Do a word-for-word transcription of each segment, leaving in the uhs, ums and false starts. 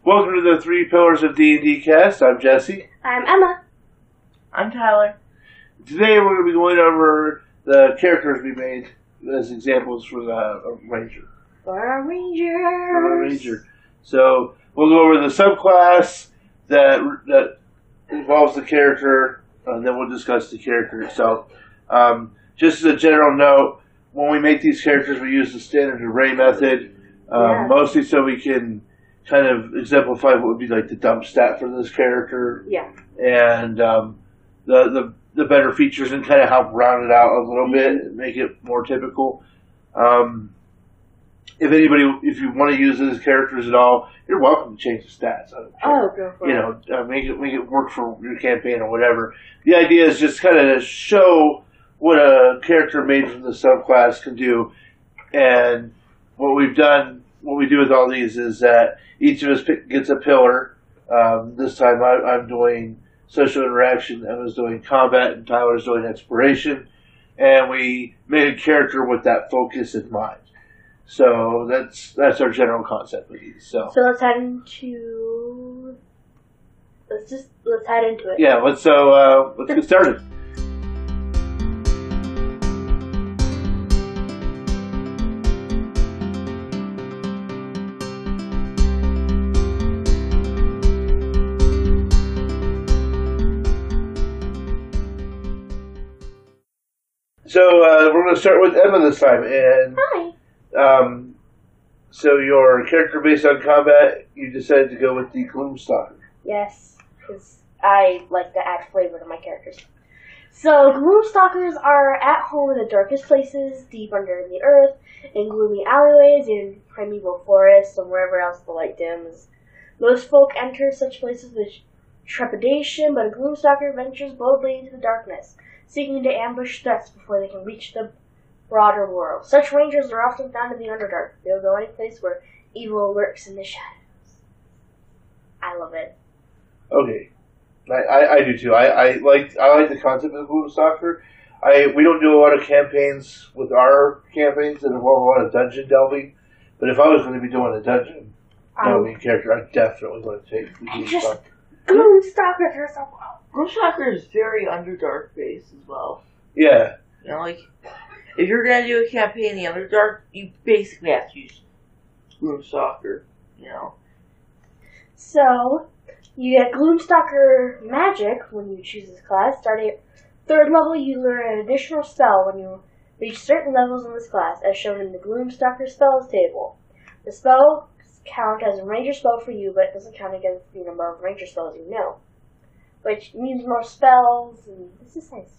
Welcome to the Three Pillars of D and D cast. I'm Jesse. I'm Emma. I'm Tyler. Today we're going to be going over the characters we made as examples for the Ranger. For our Rangers. For our Ranger. So we'll go over the subclass that that involves the character, and then we'll discuss the character itself. Um, just as a general note, when we make these characters, we use the standard array method, um, yeah. mostly so we can kind of exemplify what would be like the dump stat for this character. Yeah. And um, the, the the better features and kind of help round it out a little bit and make it more typical. Um, if anybody, if you want to use those characters at all, you're welcome to change the stats. I don't care. Oh, go for you it. know, uh, make it make it work for your campaign or whatever. The idea is just kind of to show what a character made from the subclass can do, and what we've done, what we do with all these is that each of us pick, gets a pillar. Um, this time I, I'm doing social interaction, Emma's doing combat, and Tyler's doing exploration. And we made a character with that focus in mind. So that's that's our general concept with these. So, so let's head into. Let's just let's head into it. Yeah. Let's so uh, let's get started. So uh, we're going to start with Emma this time, and Hi. Um, so your character based on combat, you decided to go with the Gloomstalker. Yes, because I like to add flavor to my characters. So Gloomstalkers are at home in the darkest places, deep under the earth, in gloomy alleyways, in primeval forests, and wherever else the light dims. Most folk enter such places with trepidation, but a Gloomstalker ventures boldly into the darkness, seeking to ambush threats before they can reach the broader world. Such rangers are often found in the Underdark. They'll go any place where evil lurks in the shadows. I love it. Okay, I, I, I do too. I, I like I like the concept of Gloomstalker. I we don't do a lot of campaigns with our campaigns that involve a lot of dungeon delving. But if I was going to be doing a dungeon delving character, I definitely want to take the Gloomstalker. Gloomstalkers are so cool. Gloomstalker is very Underdark based as well. Yeah. You know, like, if you're going to do a campaign in the Underdark, you basically have to use Gloomstalker, you know. So, you get Gloomstalker magic when you choose this class. Starting at third level, you learn an additional spell when you reach certain levels in this class, as shown in the Gloomstalker spells table. The spells count as a ranger spell for you, but it doesn't count against the number of ranger spells you know, which means more spells, and this is nice.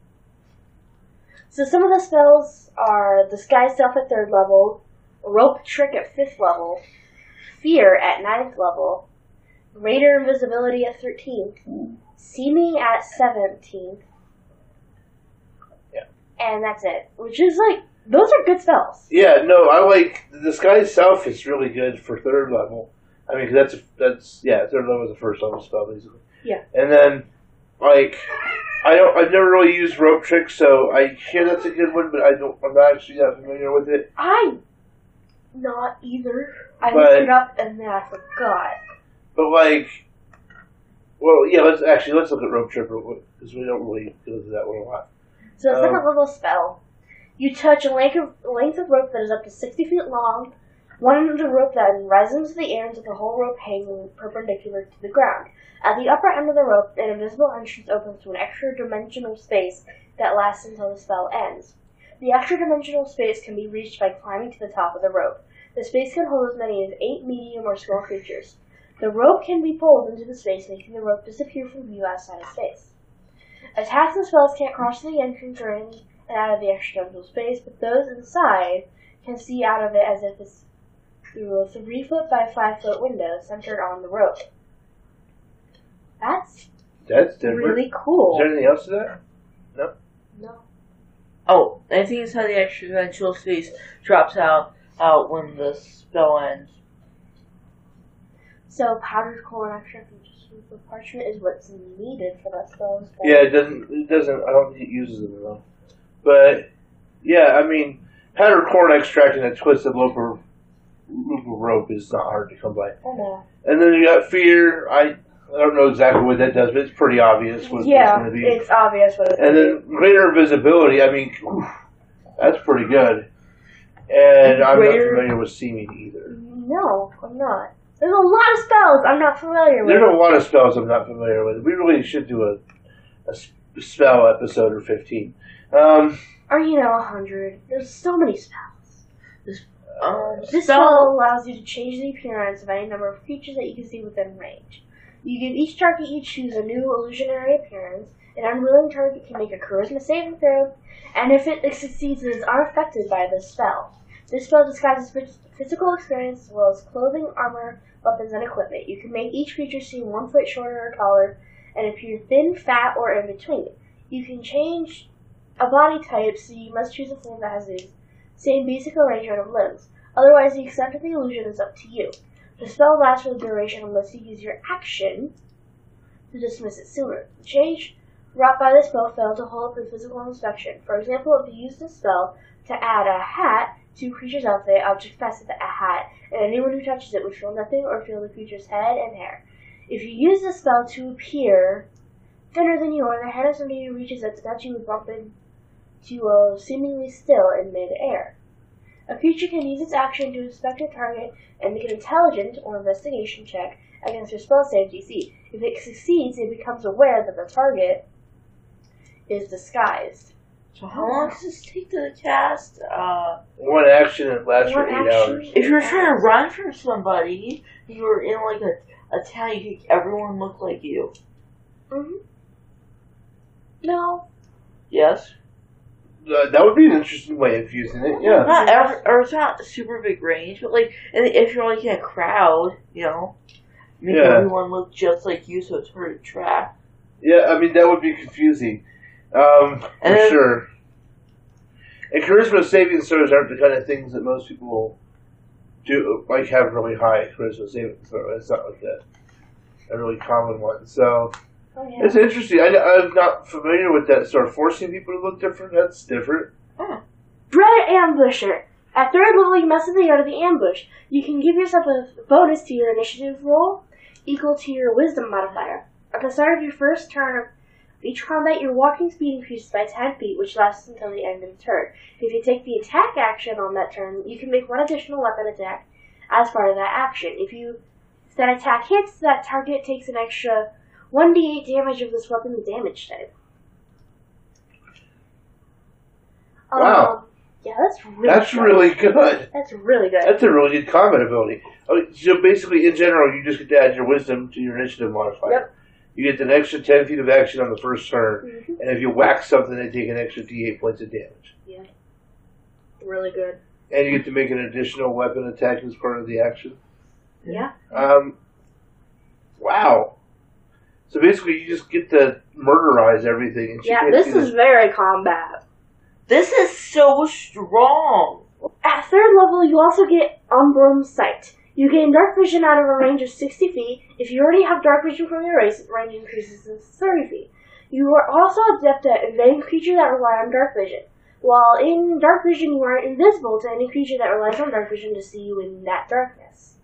So some of the spells are Disguise Self at third level, Rope Trick at fifth level, Fear at ninth level, Raider Invisibility at thirteenth, Seeming at seventeenth, yeah, and that's it. Which is like, those are good spells. Yeah, no, I like, the Disguise Self is really good for third level. I mean, 'cause that's, that's, yeah, third level is the first level spell, basically. Yeah. And then, like, I don't, I've never really used Rope Trick, so I hear that's a good one, but I don't, I'm not actually that familiar with it. I, not either. I But- looked it up and then I forgot. But like, well, yeah, let's actually, let's look at Rope Trick real quick, because we don't really go through that one a lot. So the Um, second level spell, you touch a length of, a length of rope that is up to sixty feet long. One end of the rope then rises into the air until the whole rope hanging perpendicular to the ground. At the upper end of the rope, an invisible entrance opens to an extra-dimensional space that lasts until the spell ends. The extra-dimensional space can be reached by climbing to the top of the rope. The space can hold as many as eight medium or small creatures. The rope can be pulled into the space, making the rope disappear from view outside of space. Attacks and spells can't cross the entrance or in and out of the extra-dimensional space, but those inside can see out of it as if it's through a three foot by five foot window centered on the rope. That's That's different. really cool. Is there anything else to that? No? No. Oh, I think it's how the extra dimensional space drops out, out when the spell ends. So powdered corn extract and just the parchment is what's needed for that spell. Yeah, it doesn't, it doesn't, I don't think it uses it enough. But, yeah, I mean, powdered corn extract and a twisted loop are loop of rope is not hard to come by. I know. And then you got fear. I I don't know exactly what that does, but it's pretty obvious what Yeah, it's going to be. it's obvious what it's And going to then greater visibility. I mean, oof, that's pretty good. And I'm Greater- not familiar with seeming either. be. No, I'm not. There's a lot of spells I'm not familiar with. There's a lot of spells I'm not familiar with. We really should do a, a s- spell episode or fifteen. Um, Or, you know, a hundred. There's so many spells. Um, This spell- spell allows you to change the appearance of any number of creatures that you can see within range. You give each target you choose a new illusionary appearance. An unwilling target can make a charisma saving throw, and if it succeeds, it is unaffected by this spell. This spell disguises phys- physical experience as well as clothing, armor, weapons, and equipment. You can make each creature seem one foot shorter or taller, and appear thin, fat, or in between. You can change a body type, so you must choose a form that has the same basic arrangement of limbs. Otherwise, the extent of the illusion is up to you. The spell lasts for the duration unless you use your action to dismiss it sooner. The change wrought by the spell failed to hold up in physical inspection. For example, if you use this spell to add a hat to a creature's outfit, object fastened to a hat, and anyone who touches it would feel nothing or feel the creature's head and hair. If you use the spell to appear thinner than you or the head of somebody who reaches out to touch you would bump into a seemingly still in mid-air. A creature can use its action to inspect a target and make an intelligence or investigation check against your spell save D C. If it succeeds, it becomes aware that the target is disguised. So how long does this take to cast? Uh, one action and it lasts for One eight action. hours. if you're trying to run from somebody, you're in like a, a town, you make everyone look like you. Mm-hmm. No. Yes? Uh, that would be an interesting way of using it, yeah. Not every, or it's not super big range, but like, and if you're like in a crowd, you know, make Yeah. everyone look just like you so it's hard to track. Yeah, I mean, that would be confusing. Um, for And then- sure. And charisma saving throws aren't the kind of things that most people do, like have really high charisma saving throw. It's not like that. A really common one. So, Oh, yeah. it's interesting. I, I'm not familiar with that sort of forcing people to look different. That's different. Dread Ambusher. At third level, you must be out of the ambush. You can give yourself a bonus to your initiative roll equal to your wisdom modifier. At the start of your first turn of each combat, your walking speed increases by ten feet, which lasts until the end of the turn. If you take the attack action on that turn, you can make one additional weapon attack as part of that action. If you if that attack hits, that target takes an extra one d eight damage of this weapon's damage type. Wow. Um, yeah, that's really That's good. really good. That's really good. That's a really good combat ability. Oh, so basically, in general, you just get to add your wisdom to your initiative modifier. Yep. You get an extra ten feet of action on the first turn, Mhm. and if you whack something, they take an extra d eight points of damage. Yeah. Really good. And you get to make an additional weapon attack as part of the action. Yeah. Um, wow. So basically, you just get to murderize everything. And she Yeah, can't this see is the- very combat. This is so strong. At third level, you also get Umbrum Sight. You gain dark vision out of a range of sixty feet. If you already have dark vision from your race, range increases to thirty feet. You are also adept at evading creatures that rely on dark vision. While in dark vision, you are invisible to any creature that relies on dark vision to see you in that darkness.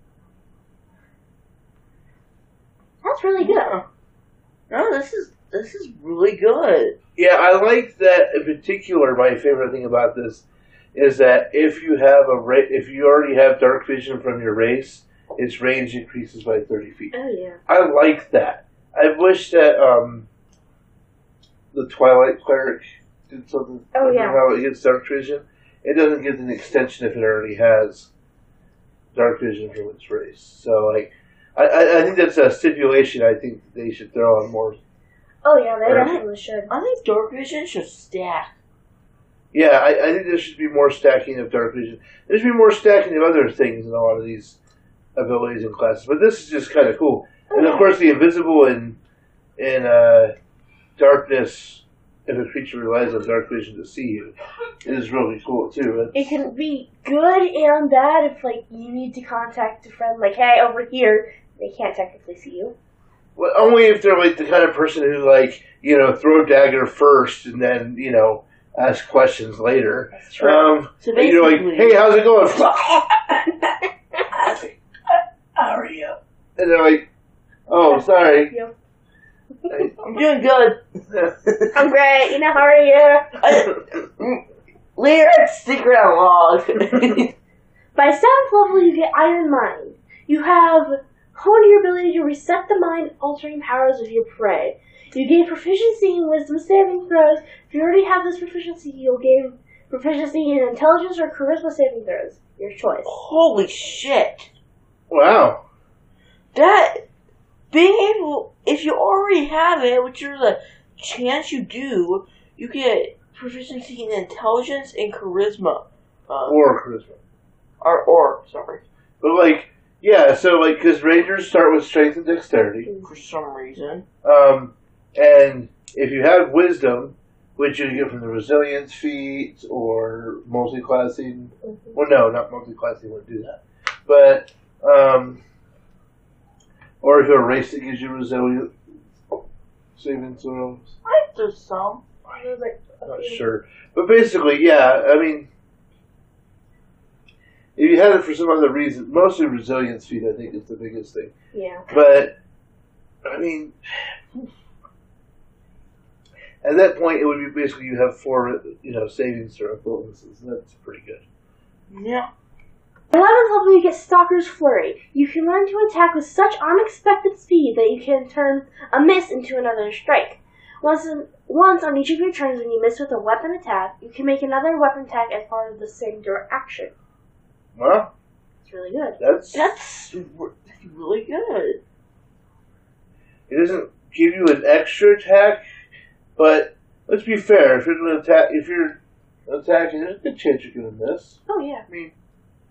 That's really good. Yeah. No, this is this is really good. Yeah, I like that in particular. My favorite thing about this is that if you have a ra- if you already have dark vision from your race, its range increases by thirty feet. Oh yeah. I like that. I wish that um, the Twilight Cleric did something. Oh, yeah. How it gets dark vision. It doesn't get an extension if it already has dark vision from its race. So like, I, I, I think that's a stipulation. I think they should throw on more. Oh yeah, they Right. definitely should. I think dark vision should stack. Yeah, I, I think there should be more stacking of dark vision. There should be more stacking of other things in a lot of these abilities and classes. But this is just kind of cool. And of course, the invisible and in uh, darkness, if a creature relies on dark vision to see you, is really cool too. It can be good and bad if, like, you need to contact a friend, like, hey, over here. They can't technically see you. Well, only if they're like the kind of person who, like, you know, throw dagger first and then, you know, ask questions later. That's true. Um, So and you're like, basically- hey, how's it going? how are you? And they're like, oh, sorry. Yep. I'm doing good. I'm great. You know, how are you? I, later, I'd stick around long. By seventh level, you get Iron Mind. You have honed your ability to reset the mind-altering powers of your prey. You gain proficiency in Wisdom saving throws. If you already have this proficiency, you'll gain proficiency in Intelligence or Charisma saving throws. Your choice. Holy shit. Wow. That, being able, if you already have it, which there's a chance you do, you get proficiency in Intelligence and Charisma. Uh, Or charisma. or, or, sorry. But, like, yeah, so, like, because Rangers start with Strength and Dexterity. For some reason. Um, and if you have Wisdom, which you get from the Resilience feat or multi-classing, Mm-hmm. well, no, not multi-classing, wouldn't do that. But, um, or if you're a race that gives you Resilient saving throws. I think there's some. I was like, I'm not okay. sure. But basically, yeah, I mean, if you had it for some other reason, mostly resilience feat, I think, is the biggest thing. Yeah. But, I mean, at that point, it would be basically you have four, you know, savings throw bonuses. That's pretty good. Yeah. eleventh level, you get Stalker's Flurry. You can learn to attack with such unexpected speed that you can turn a miss into another strike. Once, in, once on each of your turns when you miss with a weapon attack, you can make another weapon attack as part of the same direct action. Well, It's really good. that's, That's really good. it doesn't give you an extra attack, but let's be fair. If you're going to attack, if you're attacking, there's a good chance you're going to miss. Oh, yeah. I mean,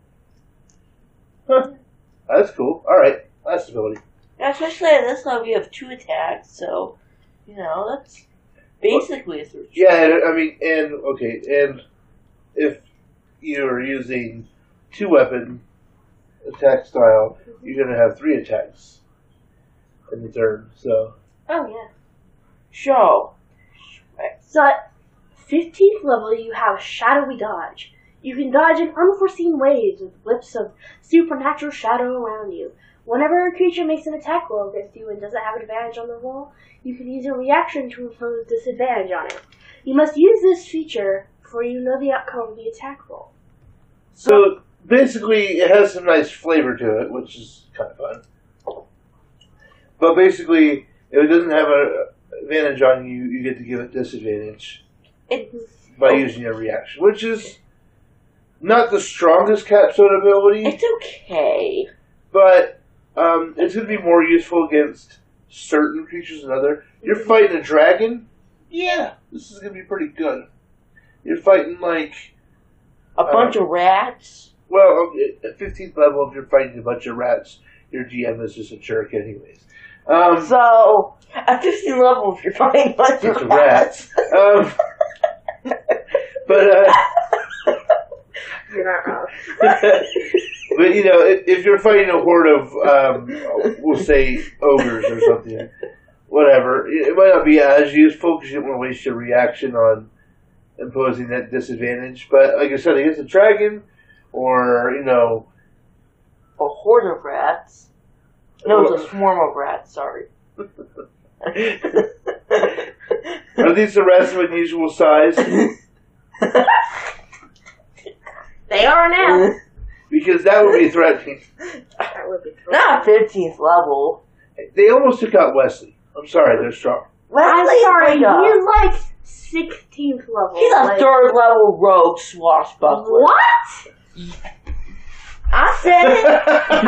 huh, that's cool. All right, last ability. Yeah, especially at this level, you have two attacks, so, you know, that's basically a third. Yeah, and, I mean, and okay, and if you're using two weapon attack style, you're gonna have three attacks in the turn. So Oh, yeah. Show. So at fifteenth level, you have Shadowy Dodge. You can dodge in unforeseen ways with whips of supernatural shadow around you. Whenever a creature makes an attack roll against you and doesn't have advantage on the roll, you can use a reaction to impose disadvantage on it. You must use this feature before you know the outcome of the attack roll. so basically, it has some nice flavor to it, which is kind of fun. But basically, if it doesn't have an advantage on you, you get to give it disadvantage It's by using a reaction, which is not the strongest capstone ability, it's okay. but um, it's going to be more useful against certain creatures than other. You're fighting a dragon? Yeah, this is going to be pretty good. You're fighting, like, A bunch of rats. well, at fifteenth level, if you're fighting a bunch of rats, your G M is just a jerk anyways. Um, So, at fifteenth level, if you're fighting a bunch bunch of of rats. rats. Um, but, uh, You're not wrong. but, you know, if, if you're fighting a horde of, um, we'll say, ogres or something, whatever, it might not be as useful because you don't want to waste your reaction on imposing that disadvantage. But, like I said, against a dragon or, you know, A horde of rats. No, it's a swarm of rats, sorry. are these the rats of unusual size? They are now. Because that would be threatening. That would be cool. Not fifteenth level. They almost took out Wesley. I'm sorry, they're strong. I'm Wesley's sorry, like a- he's like sixteenth level. He's a like, third level rogue swashbuckler. What? I said it.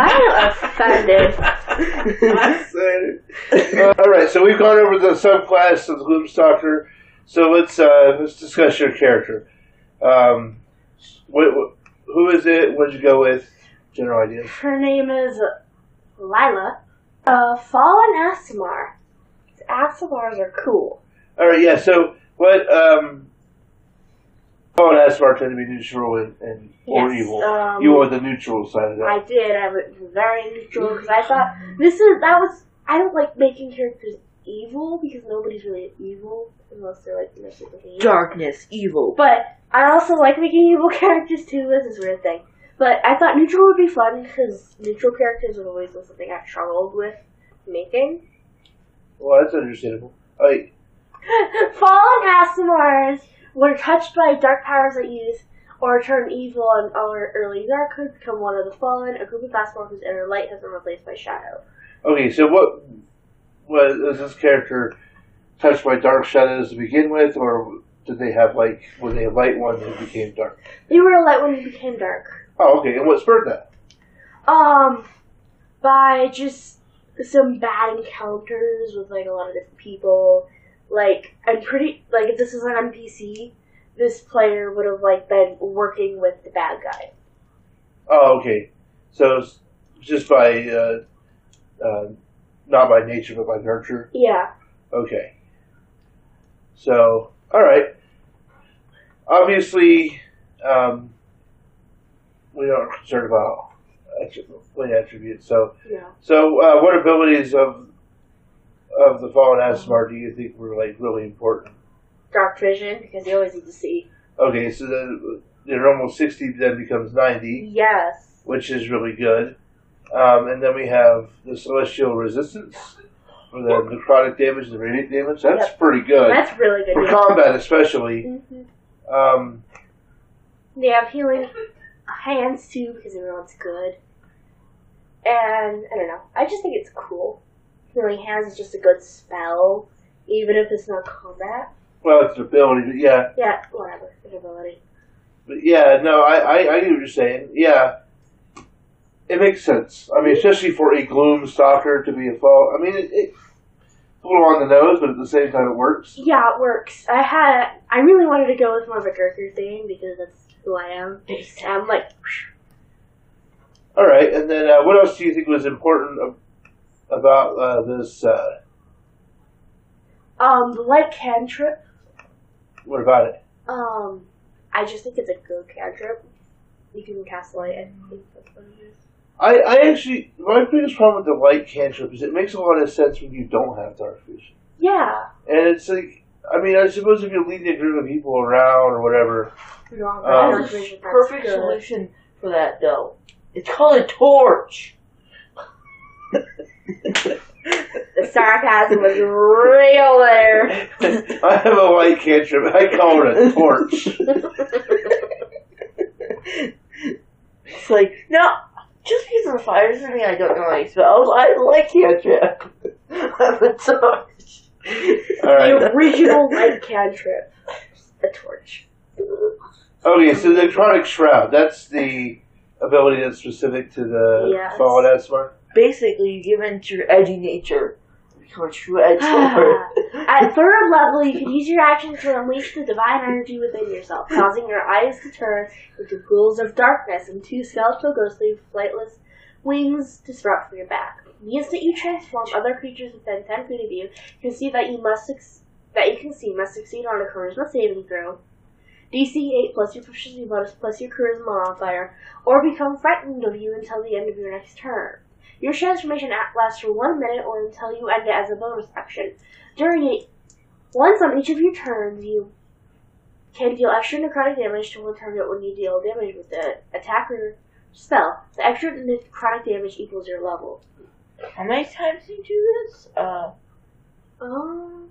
I am offended. uh, all right, so we've gone over the subclass of the Gloomstalker. So let's uh, let's discuss your character. Um, what, what, who is it? What did you go with? General ideas. Her name is Lila. Uh, Fallen Aasimar. Aasimars are cool. All right, yeah. So what? Um, Fallen Aasimar tend to be neutral and, and or Yes, evil. um, you are the neutral side of that. I did. I was very neutral because I thought this is that was. I don't like making characters evil because nobody's really evil unless they're like you know super evil. Darkness, evil. But I also like making evil characters too. This is a weird thing. But I thought neutral would be fun because neutral characters have always been something I've struggled with making. Well, that's understandable. Like, Fallen Aasimars were touched by dark powers that use or turn evil and our early dark could become one of the fallen, a group of Aasimar whose inner light has been replaced by shadow. okay, so what was, was this character touched by dark shadows to begin with, or did they have, like, were they a light one who became dark? They were a light when it became dark. Oh, okay, and what spurred that? Um, by just some bad encounters with, like, a lot of different people. Like, I'm pretty, like, if this is an N P C, this player would have, like, been working with the bad guy. Oh, okay. So, it's just by, uh, uh, not by nature, but by nurture? Yeah. Okay. So, alright. Obviously, um, we are concerned about play attributes, so, Yeah. so, uh, what abilities of, of the Fallen Aasimar do you think were, like, really important? Dark vision, because you always need to see. Okay, so then, the normal sixty then becomes ninety. Yes. Which is really good. Um, and then we have the Celestial Resistance for the necrotic damage and the radiant damage. That's Yep. pretty good. That's really good. For Yeah. combat, especially. Mm-hmm. Um, They have healing hands, too, because everyone's good. And, I don't know. I just think it's cool. Healing hands is just a good spell, even if it's not combat. well, it's an ability, but yeah. Yeah, whatever. Good ability. But yeah, no, I, I, I get what you're saying. Yeah. It makes sense. I mean, especially for a Gloom Stalker to be a fall. I mean, it, it's a little on the nose, but at the same time it works. Yeah, it works. I had, I really wanted to go with more of a Gerther thing, because that's who I am. And I'm like, Alright, and then uh, what else do you think was important ab- about uh, this? Uh, um, the light cantrip, what about it? um, I just think it's a good cantrip. You can cast light, I think that's what it is. I, I actually, my biggest problem with the light cantrip is it makes a lot of sense when you don't have dark vision. Yeah. And it's like, I mean, I suppose if you're leading a group of people around or whatever. You don't have Um, dark There's vision, a that's perfect good. solution for that, though. It's called a torch. The sarcasm was real there. I have a light cantrip. I call it a torch. It's like, no, just because of fire doesn't mean I don't know any spells. I like cantrip. I'm a torch. All right. The original light cantrip. A torch. Okay, so the Necrotic Shroud, that's the ability that's specific to the Yes. Fallen Aasimar? Basically, you give in to your edgy nature. Become a true edge lord. At third level, you can use your action to unleash the divine energy within yourself, causing your eyes to turn into pools of darkness and two skeletal ghostly flightless wings to sprout from your back. The instant you transform, other creatures within ten feet of you can see that you must ex- that you can see must succeed on a charisma saving throw. D C eight plus your proficiency bonus plus your charisma modifier, or become frightened of you until the end of your next turn. Your transformation act lasts for one minute or until you end it as a bonus action. During it, once on each of your turns, you can deal extra necrotic damage to one target when you deal damage with the attacker spell. The extra necrotic damage equals your level. How many times do you do this? Uh, Um,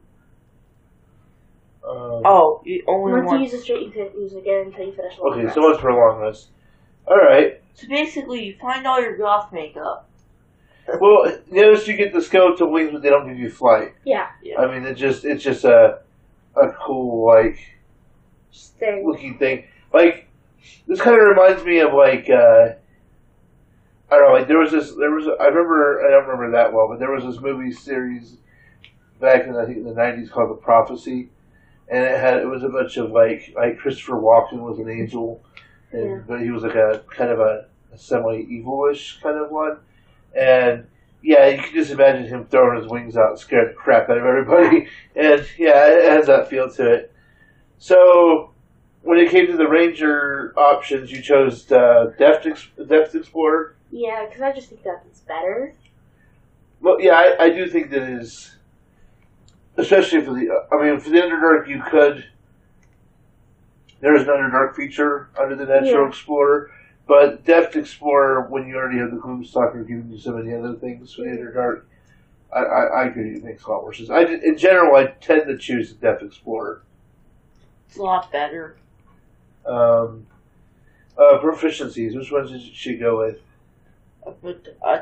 Um, oh, you only once you once. use it straight, you can use it again until you finish the long okay, rest. so what's for a long rest? Alright. So basically, you find all your goth makeup. Well, notice you get the skeletal wings, but they don't give you flight. Yeah. I mean, it just it's just a a cool like Thing. looking thing. Like this kind of reminds me of like uh, I don't know. Like there was this. There was. I remember. I don't remember that well, but there was this movie series back in I think in the nineties called The Prophecy, and it had it was a bunch of like like Christopher Walken was an angel, and Yeah. but he was like a kind of a, a semi evilish kind of one. And yeah, you can just imagine him throwing his wings out and scaring the crap out of everybody. And yeah, it has that feel to it. So when it came to the ranger options, you chose uh, Depth, Ex- Depth Explorer. Yeah, because I just think that's better. Well, yeah, I, I do think that is, especially for the. I mean, for the Underdark, you could. There's an Underdark feature under the Natural Yeah. Explorer, But Deft Explorer, when you already have the Gloomstalker giving you so many other things for the Underdark, I, I, I agree it makes a lot more sense. I, in general, I tend to choose the Deft Explorer. It's a lot better. Um, uh, proficiencies, which ones did she go with? Uh, But, uh,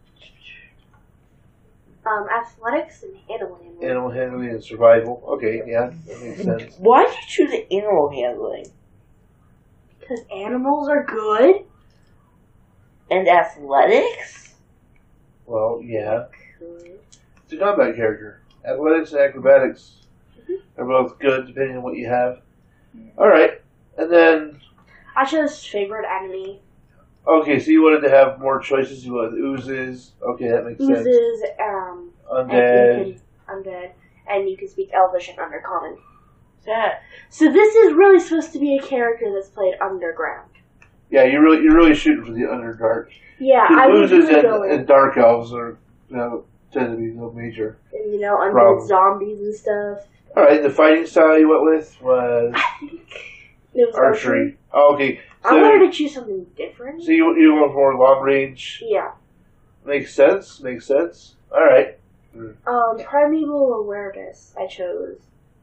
Um, athletics and animal handling. Animal handling and survival. Okay, yeah, that makes sense. why did you choose the animal handling? Because animals are good. And athletics? Well, yeah. Good. It's a combat character. Athletics and acrobatics are both good depending on what you have. Alright, and then, I chose favorite enemy. okay, so you wanted to have more choices. You wanted oozes. Okay, that makes sense. Oozes, um, Undead. and you can, undead, and you can speak Elvish and Undercommon. That. So this is really supposed to be a character that's played underground. Yeah, you're really you're really shooting for the Underdark. Yeah, The I was oozes really and, going, and dark elves are you know tend to be no major. and, you know, undead Problem. zombies and stuff. All right, the fighting style you went with was I think it was archery. Oh, okay, I so wanted to choose something different. so you you went for long range. Yeah. Makes sense. Makes sense. All right. Um, primeval awareness. I chose.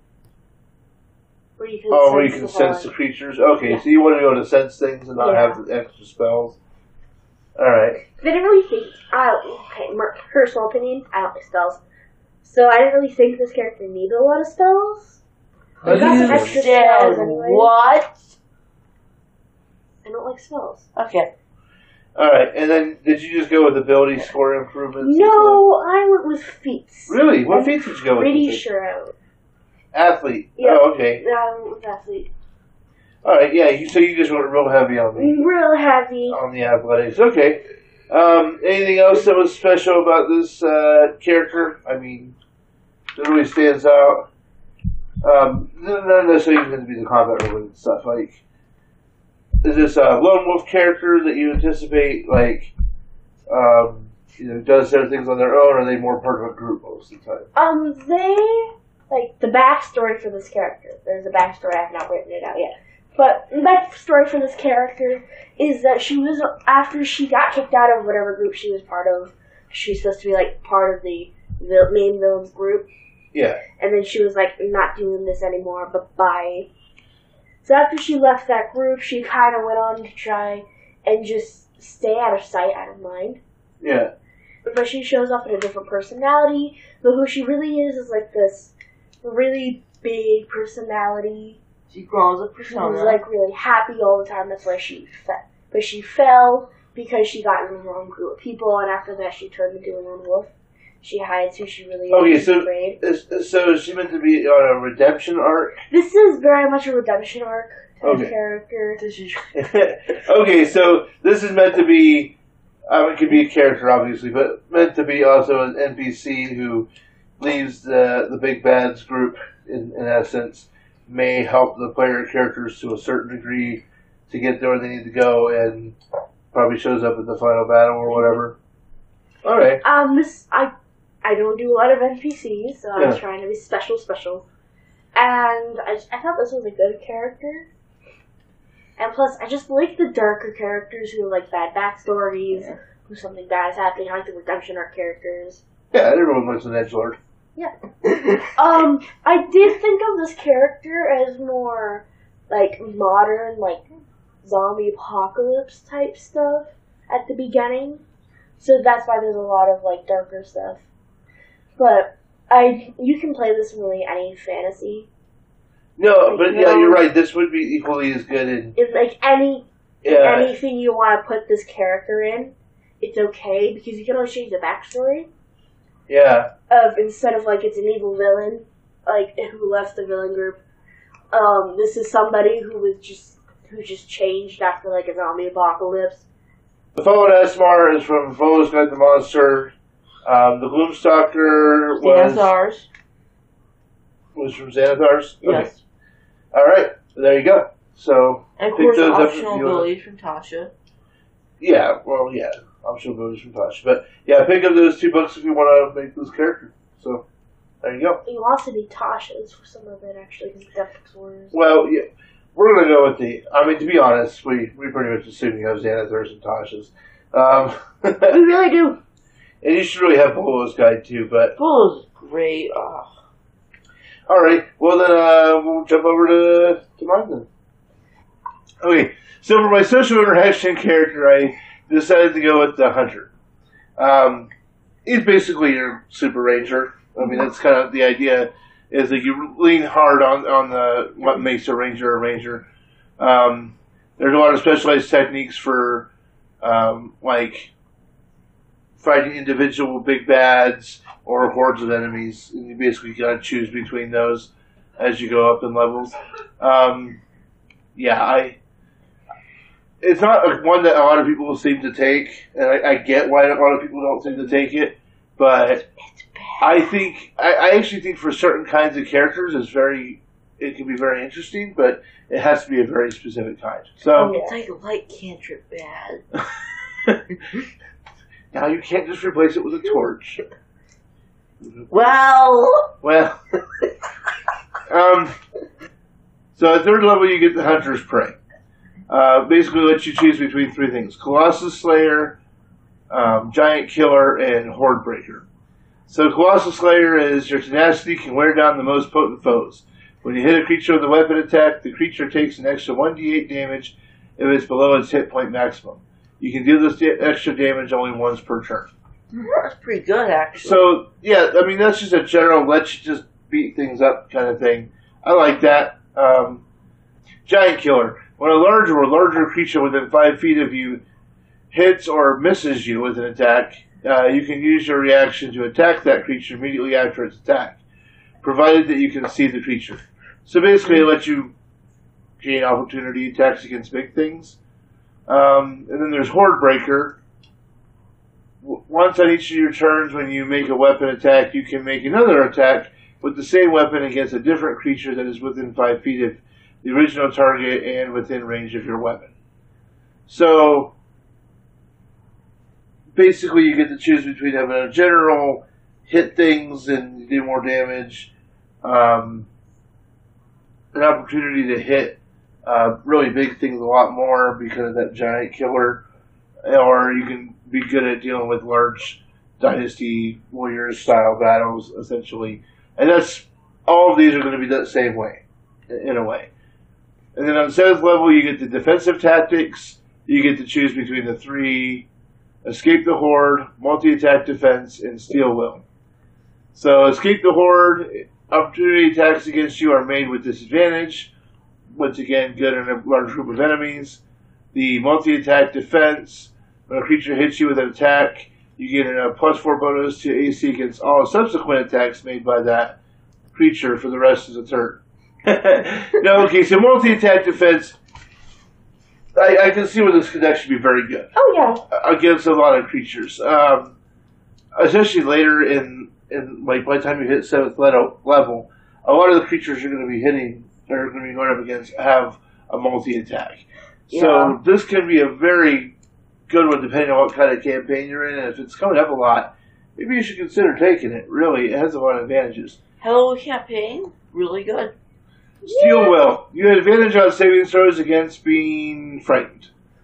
Where you can Oh, where you sense can the sense the vibe. creatures. Okay, Yeah. so you want to be able to sense things and not Yeah. have the extra spells. All right. I didn't really think. I okay, mer- personal opinion. I don't like spells, so I didn't really think this character needed a lot of spells. I got some do. extra said spells anyway. what? I don't like spells. Okay. All right, and then did you just go with ability score improvements? No, I went with feats. Really? What I'm feats did you go with? Pretty You think? sure I went. Athlete. Yeah. Oh, okay. I went with athlete. All right. Yeah. You, so you just went real heavy on the Real heavy. on the athletics. Okay. Um, anything else that was special about this uh, character? I mean, that really stands out. Um, not necessarily even going to be the combat related stuff. Like, is this a lone wolf character that you anticipate, like, um, you know, does their things on their own, or are they more part of a group most of the time? Um, they like the backstory for this character. There's a backstory. I have not written it out yet. But the backstory for this character is that she was, after she got kicked out of whatever group she was part of, she was supposed to be like part of the, the main villains group, Yeah. and then she was like, not doing this anymore, but bye. So after she left that group, she kind of went on to try and just stay out of sight, out of mind. Yeah. But she shows up in a different personality, but who she really is is like this really big personality. She grows a She persona. was like really happy all the time. That's why she fell. But she fell because she got in the wrong group of people, and after that, she turned into a lone wolf. She hides who she really is. Okay, She's so afraid. is, so is she meant to be on a redemption arc? This is very much a redemption arc type Okay. character. This is Okay, so this is meant to be. Um, it could be a character, obviously, but meant to be also an N P C who leaves the the big bads group. In, in essence, may help the player characters to a certain degree to get there where they need to go, and probably shows up in the final battle or whatever. All right. Um, this I I don't do a lot of N P Cs, so I was Yeah. trying to be special, special. And I, I thought this was a good character. And plus, I just like the darker characters who have like bad backstories, Yeah. who something bad is happening. I like the redemption arc characters. Yeah, everyone likes an edgelord. Um, I did think of this character as more like modern, like zombie apocalypse type stuff at the beginning. So that's why there's a lot of like darker stuff. But I, you can play this in really any fantasy. No, but yeah, No. you're right. This would be equally as good in It's like any yeah. anything you want to put this character in, it's okay because you can always change the backstory. Yeah. Of instead of like it's an evil villain, like who left the villain group. Um, this is somebody who was just who just changed after like a zombie apocalypse. The Fallen Asmar is from Volo's Guide to the Monster. Um, the Gloomstalker was Xanathars. was from Xanathar's. Okay. Yes. All right. There you go. So And of pick course, those up if optional you want. abilities from Tasha. Yeah. Well, yeah. Optional abilities from Tasha, but yeah, pick up those two books if you want to make this character. So there you go. You also need Tasha's for some of it actually because Death Explorers. Well, yeah. we're gonna go with the. I mean, to be honest, we we pretty much assume you have Xanathars and Tasha's. Um, We really do. and you should really have Bolo's guide too. But Bull's great. Oh. all right, well then uh, we'll jump over to to mine then. Okay, so for my social interaction character, I decided to go with the Hunter. Um, he's basically your Super Ranger. I mean, that's kind of the idea. Is that you lean hard on on the what makes a Ranger a Ranger. Um, there's a lot of specialized techniques for um, like fighting individual big bads or hordes of enemies. And you basically got to choose between those as you go up in levels. Um, yeah, I. It's not a, one that a lot of people seem to take, and I, I get why a lot of people don't seem to take it, but I think I, I actually think for certain kinds of characters, it's very it can be very interesting, but it has to be a very specific kind. So Oh, yeah. It's like light cantrip bad. now you can't just replace it with a torch. Well, Well, um, so at third level you get the Hunter's Prey. Uh, basically lets you choose between three things: Colossus Slayer, um, Giant Killer, and Horde Breaker. So Colossus Slayer is your tenacity can wear down the most potent foes. When you hit a creature with a weapon attack, the creature takes an extra one d eight damage if it's below its hit point maximum. You can deal this da- extra damage only once per turn. that's pretty good, actually. So, yeah, I mean, that's just a general let's you just beat things up kind of thing. I like that. Um, Giant Killer. When a larger or larger creature within five feet of you hits or misses you with an attack, uh, you can use your reaction to attack that creature immediately after its attack, provided that you can see the creature. So basically, it lets you gain opportunity attacks against big things. Um, and then there's Horde Breaker. W- Once on each of your turns, when you make a weapon attack, you can make another attack with the same weapon against a different creature that is within five feet of the original target and within range of your weapon. So basically, you get to choose between having a general hit things and do more damage, um, an opportunity to hit uh, really big things a lot more because of that Giant Killer, or you can be good at dealing with large Dynasty Warriors style battles, essentially. And that's all of these are going to be that same way, in a way. And then on seventh level, you get the defensive tactics. You get to choose between the three: Escape the Horde, Multi-Attack Defense, and Steel Will. So, Escape the Horde, opportunity attacks against you are made with disadvantage. Once again, good in a large group of enemies. The Multi-Attack Defense, when a creature hits you with an attack, you get a plus four bonus to A C against all subsequent attacks made by that creature for the rest of the turn. No, okay, so multi-attack defense, I, I can see where this could actually be very good Oh, yeah. against a lot of creatures. Um, especially later in, in, like, by the time you hit seventh level, level, a lot of the creatures you're going to be hitting, or going to be going up against, have a multi-attack. Yeah. So this can be a very good one depending on what kind of campaign you're in, and if it's coming up a lot, maybe you should consider taking it. Really, it has a lot of advantages. Hello campaign, really good. Steel Yeah. Will. You have advantage on saving throws against being frightened.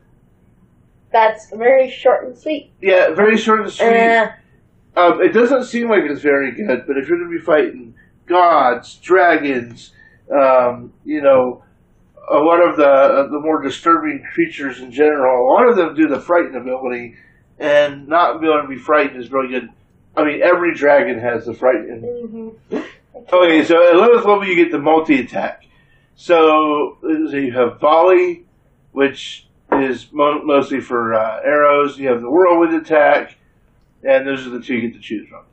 That's very short and sweet. Yeah, very short and sweet. Eh, Um, it doesn't seem like it's very good, but if you're going to be fighting gods, dragons, um, you know, a lot of the uh, the more disturbing creatures in general, a lot of them do the frighten ability, and not being able to be frightened is really good. I mean, every dragon has the frighten. Mm-hmm. Okay, so at eleventh level you get the multi-attack. So, so you have volley, which is mo- mostly for uh, arrows. You have the whirlwind attack, and those are the two you get to choose from.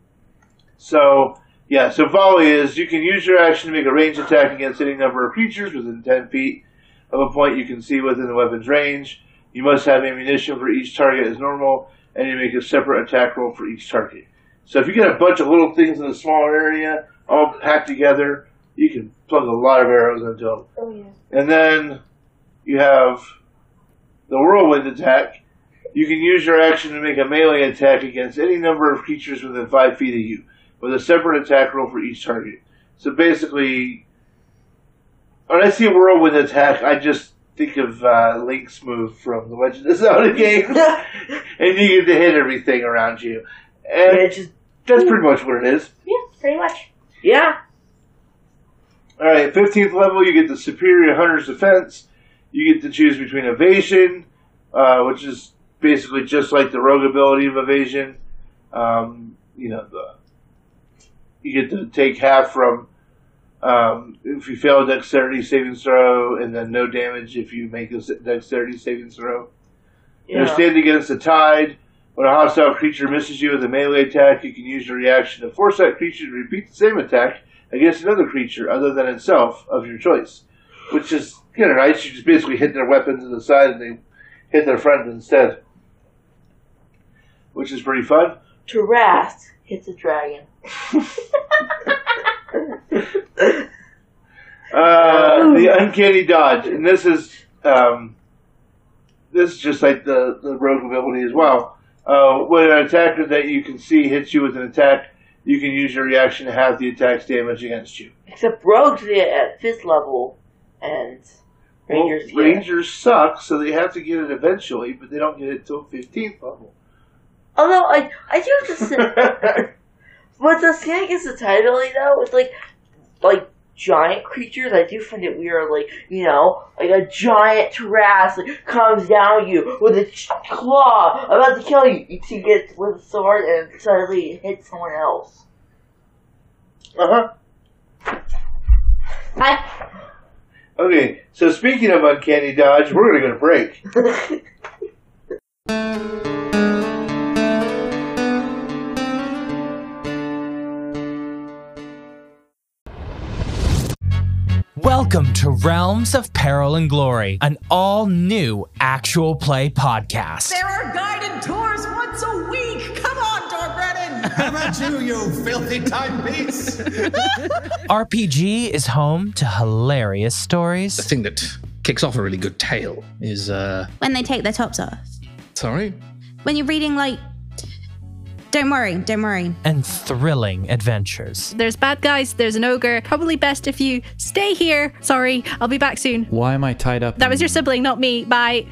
So, yeah, so volley is you can use your action to make a ranged attack against any number of creatures within ten feet of a point you can see within the weapon's range. You must have ammunition for each target as normal, and you make a separate attack roll for each target. So if you get a bunch of little things in a smaller area, all packed together, you can plug a lot of arrows into them. Oh, yeah. And then you have the whirlwind attack. You can use your action to make a melee attack against any number of creatures within five feet of you, with a separate attack roll for each target. So basically, when I see a whirlwind attack, I just think of uh, Link's move from the Legend of Zelda games, and you get to hit everything around you, and Yeah, just that's pretty much what it is. Yeah, pretty much. yeah. All right, fifteenth level, you get the Superior Hunter's Defense. You get to choose between Evasion, uh, which is basically just like the rogue ability of Evasion. Um, you know, the you get to take half from um, if you fail a Dexterity saving throw, and then no damage if you make a Dexterity saving throw. Yeah. You stand against the tide. When a hostile creature misses you with a melee attack, you can use your reaction to force that creature to repeat the same attack against another creature other than itself of your choice. Which is kind of nice. You just basically hit their weapon to the side and they hit their friend instead. Which is pretty fun. Tarast hits a dragon. uh, the Uncanny Dodge. And this is um, this is just like the, the rogue ability as well. Uh, when an attacker that you can see hits you with an attack, you can use your reaction to have the attack's damage against you. Except rogues get it at fifth level, and rangers well, get it. Rangers suck, so they have to get it eventually, but they don't get it till fifteenth level. Although I, I do have to say, but the skin against the title, you know, with like, like giant creatures, I do find it weird. Like, you know, like a giant Tarast like, comes down you with a ch- claw about to kill you. You two get with a sword and suddenly hit someone else. Uh huh. Hi. Okay, so speaking of Uncanny Dodge, we're going to go to break. Welcome to Realms of Peril and Glory, an all-new actual play podcast. There are guided tours once a week. Come on, Dorbrennan. How about you, you filthy timepiece? R P G is home to hilarious stories. The thing that kicks off a really good tale is, uh... When they take their tops off. Sorry? When you're reading, like... Don't worry, don't worry. And thrilling adventures. There's bad guys, there's an ogre. Probably best if you stay here. Sorry, I'll be back soon. Why am I tied up? That was your sibling, not me. Bye.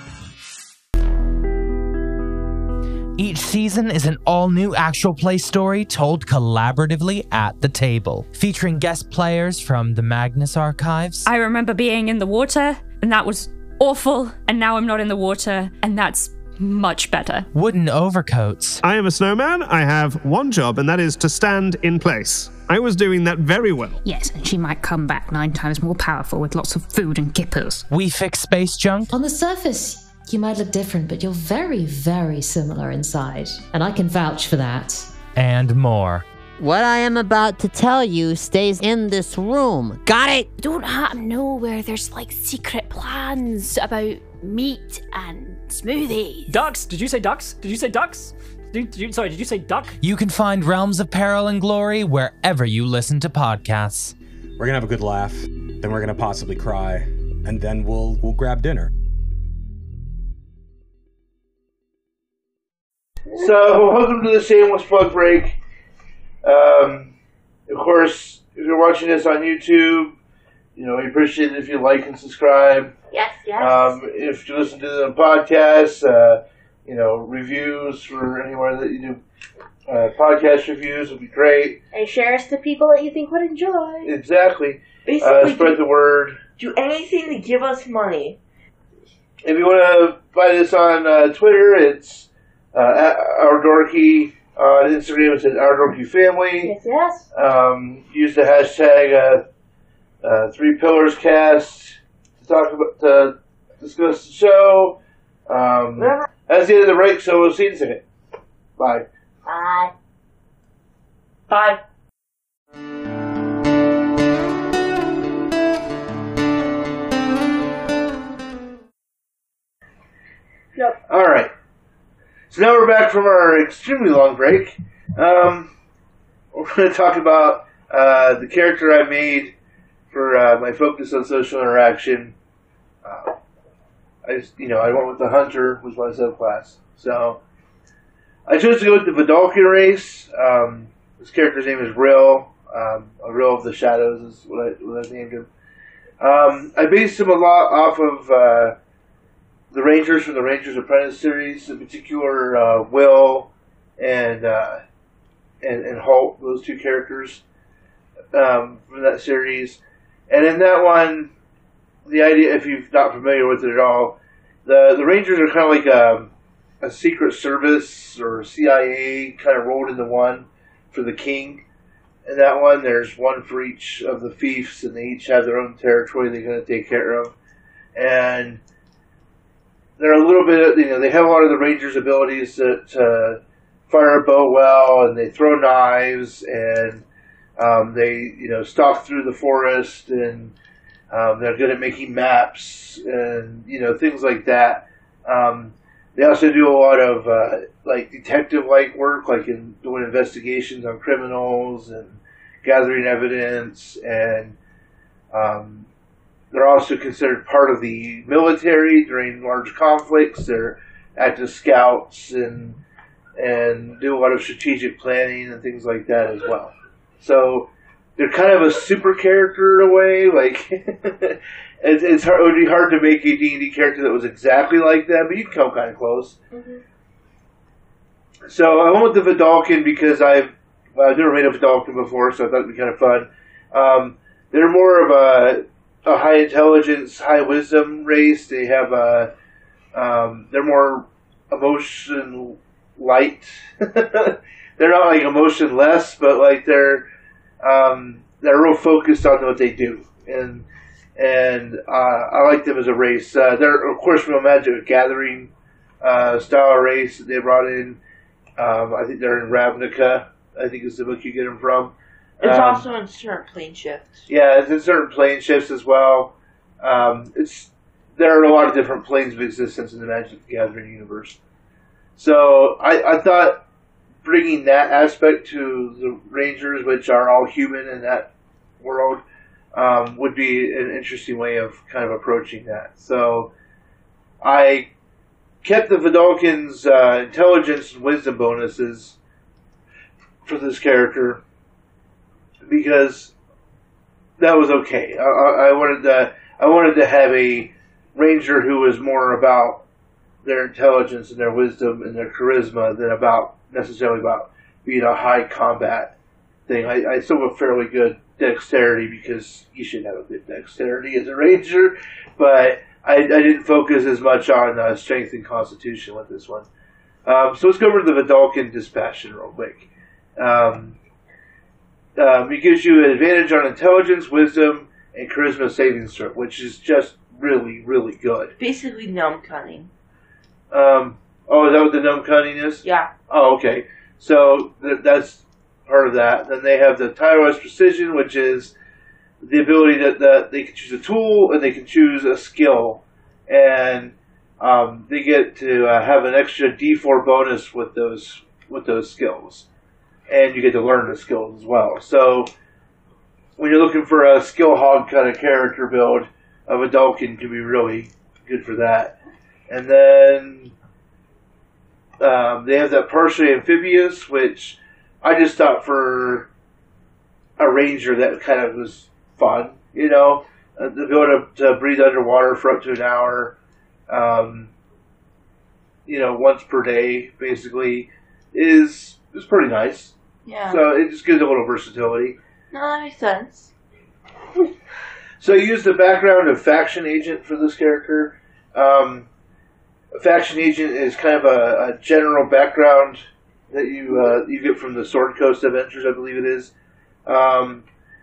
Each season is an all-new actual play story told collaboratively at the table, featuring guest players from the Magnus Archives. I remember being in the water, and that was awful, and now I'm not in the water, and that's much better. Wooden Overcoats. I am a snowman. I have one job, and that is to stand in place. I was doing that very well. Yes, and she might come back nine times more powerful with lots of food and kippers. We fix space junk. On the surface, you might look different, but you're very, very similar inside. And I can vouch for that. And more. What I am about to tell you stays in this room. Got it? Don't happen to know where there's like secret plans about meat and smoothies. Ducks? Did you say ducks? Did you say ducks? Did, did you, sorry, did you say duck? You can find Realms of Peril and Glory wherever you listen to podcasts. We're gonna have a good laugh, then we're gonna possibly cry, and then we'll we'll grab dinner. So, welcome to the Shameless Plug Break. Um, of course, if you're watching this on YouTube, you know, we appreciate it if you like and subscribe. Yes, yes. Um, if you listen to the podcast, uh, you know, reviews for anywhere that you do uh, podcast reviews would be great. And share us to people that you think would enjoy. Exactly. Basically, uh, spread do, the word. Do anything to give us money. If you want to find us on uh, Twitter, it's uh, at Our Dorky. On Instagram, it's at Our Dorky Family. Yes, yes. Um, use the hashtag uh, uh, Three Pillars Cast to talk about, to discuss the show. Um, that's the end of the break, so we'll see you in a second. Bye. Bye. Bye. Yep. All right. So now we're back from our extremely long break. Um, we're going to talk about uh, the character I made for uh, my focus on social interaction. Uh, I just, you know, I went with the Hunter, was my subclass. So I chose to go with the Vidalcan race. Um, this character's name is Rill. Um, Rill of the Shadows is what I, what I named him. Um, I based them a lot off of uh, the Rangers from the Rangers Apprentice series, in particular uh, Will and, uh, and and Holt, those two characters um, from that series. And in that one, the idea, if you're not familiar with it at all, the, the Rangers are kind of like a, a Secret Service or C I A kind of rolled into one for the king. In that one, there's one for each of the fiefs, and they each have their own territory they're going to take care of. And they're a little bit, you know, they have a lot of the Rangers' abilities to, to fire a bow well, and they throw knives, and um, they, you know, stalk through the forest, and um, they're good at making maps, and, you know, things like that. Um, they also do a lot of, uh, like, detective-like work, like in doing investigations on criminals and gathering evidence, and um, they're also considered part of the military during large conflicts. They're active scouts and and do a lot of strategic planning and things like that as well. So they're kind of a super character in a way. Like it's, it's hard, it would be hard to make a D and D character that was exactly like that, but you can come kind of close. Mm-hmm. So I went with the Vidalcan because I've well, I've never made a Vidalcan before, so I thought it'd be kind of fun. Um, they're more of a, a high intelligence, high wisdom race. They have a um, they're more emotion light. They're not like emotionless, but like they're um, they're real focused on what they do, and and uh, I like them as a race. Uh, they're of course from a Magic the Gathering uh, style race that they brought in. Um, I think they're in Ravnica. I think is the book you get them from. It's um, also in certain plane shifts. Yeah, it's in certain plane shifts as well. Um, it's there are a lot of different planes of existence in the Magic the Gathering universe. So I, I thought bringing that aspect to the Rangers, which are all human in that world, um, would be an interesting way of kind of approaching that. So I kept the Vidalcan's uh, intelligence and wisdom bonuses for this character because that was okay. I, I wanted to I wanted to have a Ranger who was more about their intelligence and their wisdom and their charisma than about necessarily about being a high combat thing. I, I still have fairly good dexterity because you should have a good dexterity as a Ranger, but I, I didn't focus as much on uh, strength and constitution with this one. Um, so let's go over to the Vidalcan Dispassion real quick. Um, um, it gives you an advantage on intelligence, wisdom, and charisma saving throw, which is just really, really good. Basically, gnome cunning. Um, oh, is that what the gnome cunning is? Yeah. Oh, okay. So th- that's part of that. Then they have the Tyros Precision, which is the ability that, that they can choose a tool and they can choose a skill, and um, they get to uh, have an extra D four bonus with those with those skills, and you get to learn the skills as well. So when you're looking for a skill hog kind of character build, a Vidalcan can be really good for that. And then um, they have that partially amphibious, which I just thought for a Ranger that kind of was fun, you know, uh, the ability to, to breathe underwater for up to an hour, um, you know, once per day, basically, is is pretty nice. Yeah. So it just gives a little versatility. No, that makes sense. So I used the background of Faction Agent for this character. Um, a Faction Agent is kind of a, a general background that you uh, you get from the Sword Coast Adventures, I believe it is. Um,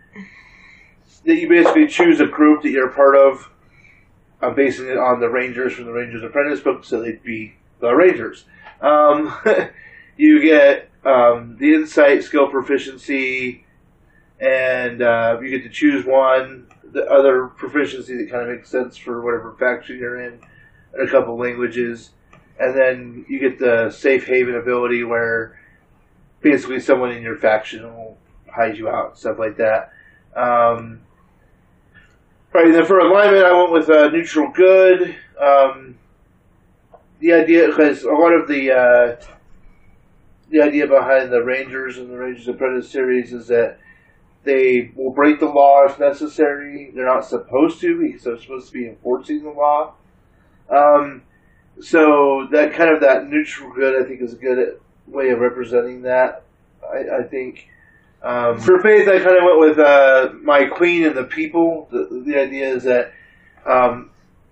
that you basically choose a group that you're a part of. I'm basing it on the Rangers from the Rangers Apprentice book, so they'd be the Rangers. Um, you get um, the insight, skill proficiency, and uh, you get to choose one. The other proficiency that kind of makes sense for whatever faction you're in, and a couple languages. And then you get the safe haven ability where basically someone in your faction will hide you out, stuff like that. Um, right, then for alignment, I went with uh, neutral good. Um, the idea, because a lot of the uh, the idea behind the Rangers and the Rangers Apprentice series is that they will break the law if necessary. They're not supposed to because they're supposed to be enforcing the law. Um, so that kind of that neutral good, I think, is a good way of representing that. I, I think um, for faith, I kind of went with uh, my queen and the people. The, the idea is that um,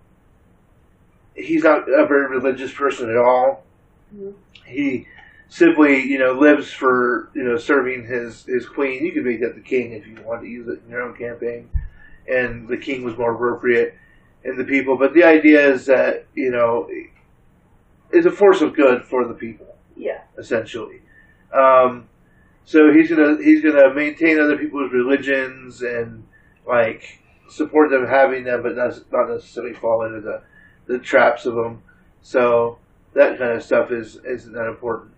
he's not a very religious person at all. Mm-hmm. He simply, you know, lives for, you know, serving his, his queen. You could make that the king if you wanted to use it in your own campaign. And the king was more appropriate in the people. But the idea is that, you know, it's a force of good for the people. Yeah. Essentially. Um, so he's gonna he's gonna maintain other people's religions and like support them having them, but not not necessarily fall into the, the traps of them. So that kind of stuff is isn't that important.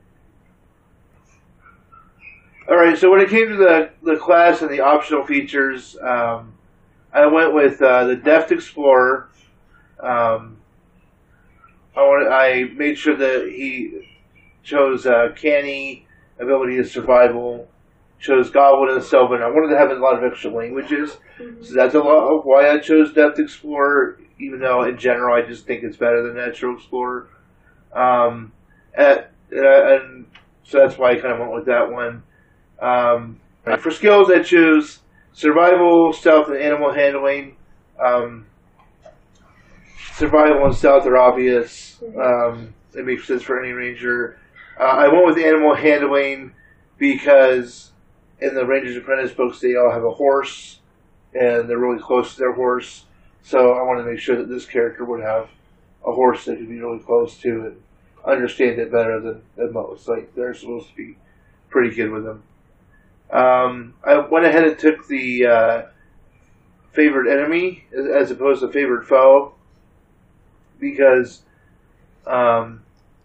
All right. So when it came to the the class and the optional features, um, I went with uh, the Deft Explorer. Um, I wanted, I made sure that he chose uh, Canny, ability of survival, chose Goblin and Sylvan. I wanted to have a lot of extra languages, mm-hmm. so that's a lot of why I chose Deft Explorer, even though in general I just think it's better than Natural Explorer. Um, at, uh, and so that's why I kind of went with that one. Um, for skills, I choose Survival, Stealth, and Animal Handling. Um, survival and Stealth are obvious. Um, it makes sense for any ranger. Uh, I went with Animal Handling because in the Ranger's Apprentice books, they all have a horse, and they're really close to their horse. So I wanted to make sure that this character would have a horse that could be really close to and understand it better than, than most. Like, they're supposed to be pretty good with them. Um, I went ahead and took the uh, favorite enemy as opposed to favorite foe because um,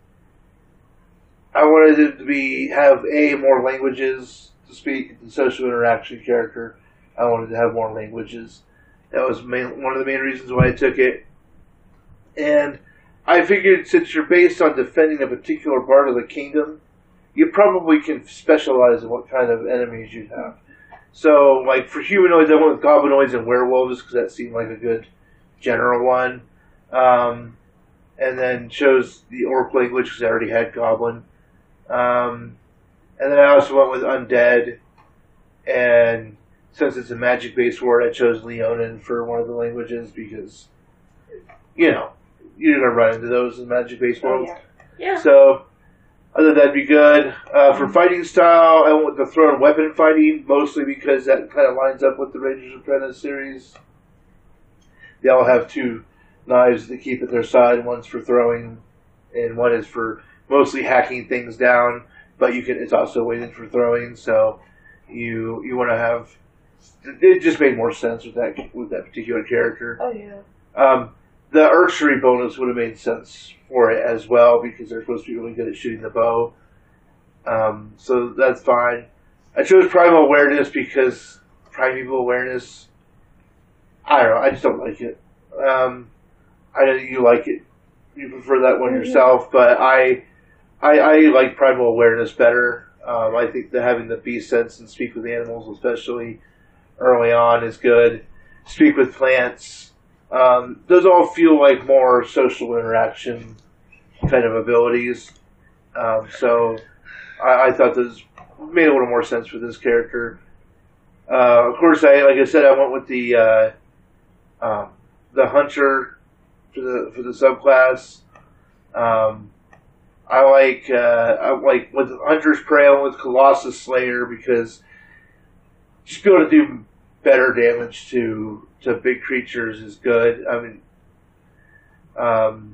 I wanted it to be have a more languages to speak. The social interaction character, I wanted to have more languages. That was main, one of the main reasons why I took it. And I figured since you're based on defending a particular part of the kingdom, you probably can specialize in what kind of enemies you have. So, like, for humanoids, I went with goblinoids and werewolves because that seemed like a good general one. Um, and then chose the orc language because I already had goblin. Um, and then I also went with undead. And since it's a magic-based word, I chose Leonin for one of the languages because, you know, you're going to run into those in magic-based worlds. Oh, yeah. Yeah. So I thought that'd be good. Uh, for fighting style, I went with the thrown weapon fighting, mostly because that kind of lines up with the Ranger's Apprentice series. They all have two knives that keep at their side. One's for throwing, and one is for mostly hacking things down. But you can. It's also weighted for throwing, so you you want to have. It just made more sense with that with that particular character. Oh yeah. Um, the archery bonus would have made sense for it as well because they're supposed to be really good at shooting the bow. Um, so that's fine. I chose primal awareness because primeval awareness, I don't know, I just don't like it. Um, I know you like it. You prefer that one mm-hmm. yourself, but I, I, I like primal awareness better. Um, I think that having the beast sense and speak with animals, especially early on, is good. Speak with plants. Um, those all feel like more social interaction kind of abilities. Um, so I, I thought those made a little more sense for this character. Uh, of course, I like I said, I went with the uh, um, the hunter for the for the subclass. Um, I like uh, I like with Hunter's Prey, I went with Colossus Slayer because just be able to do better damage to to big creatures is good. I mean, um,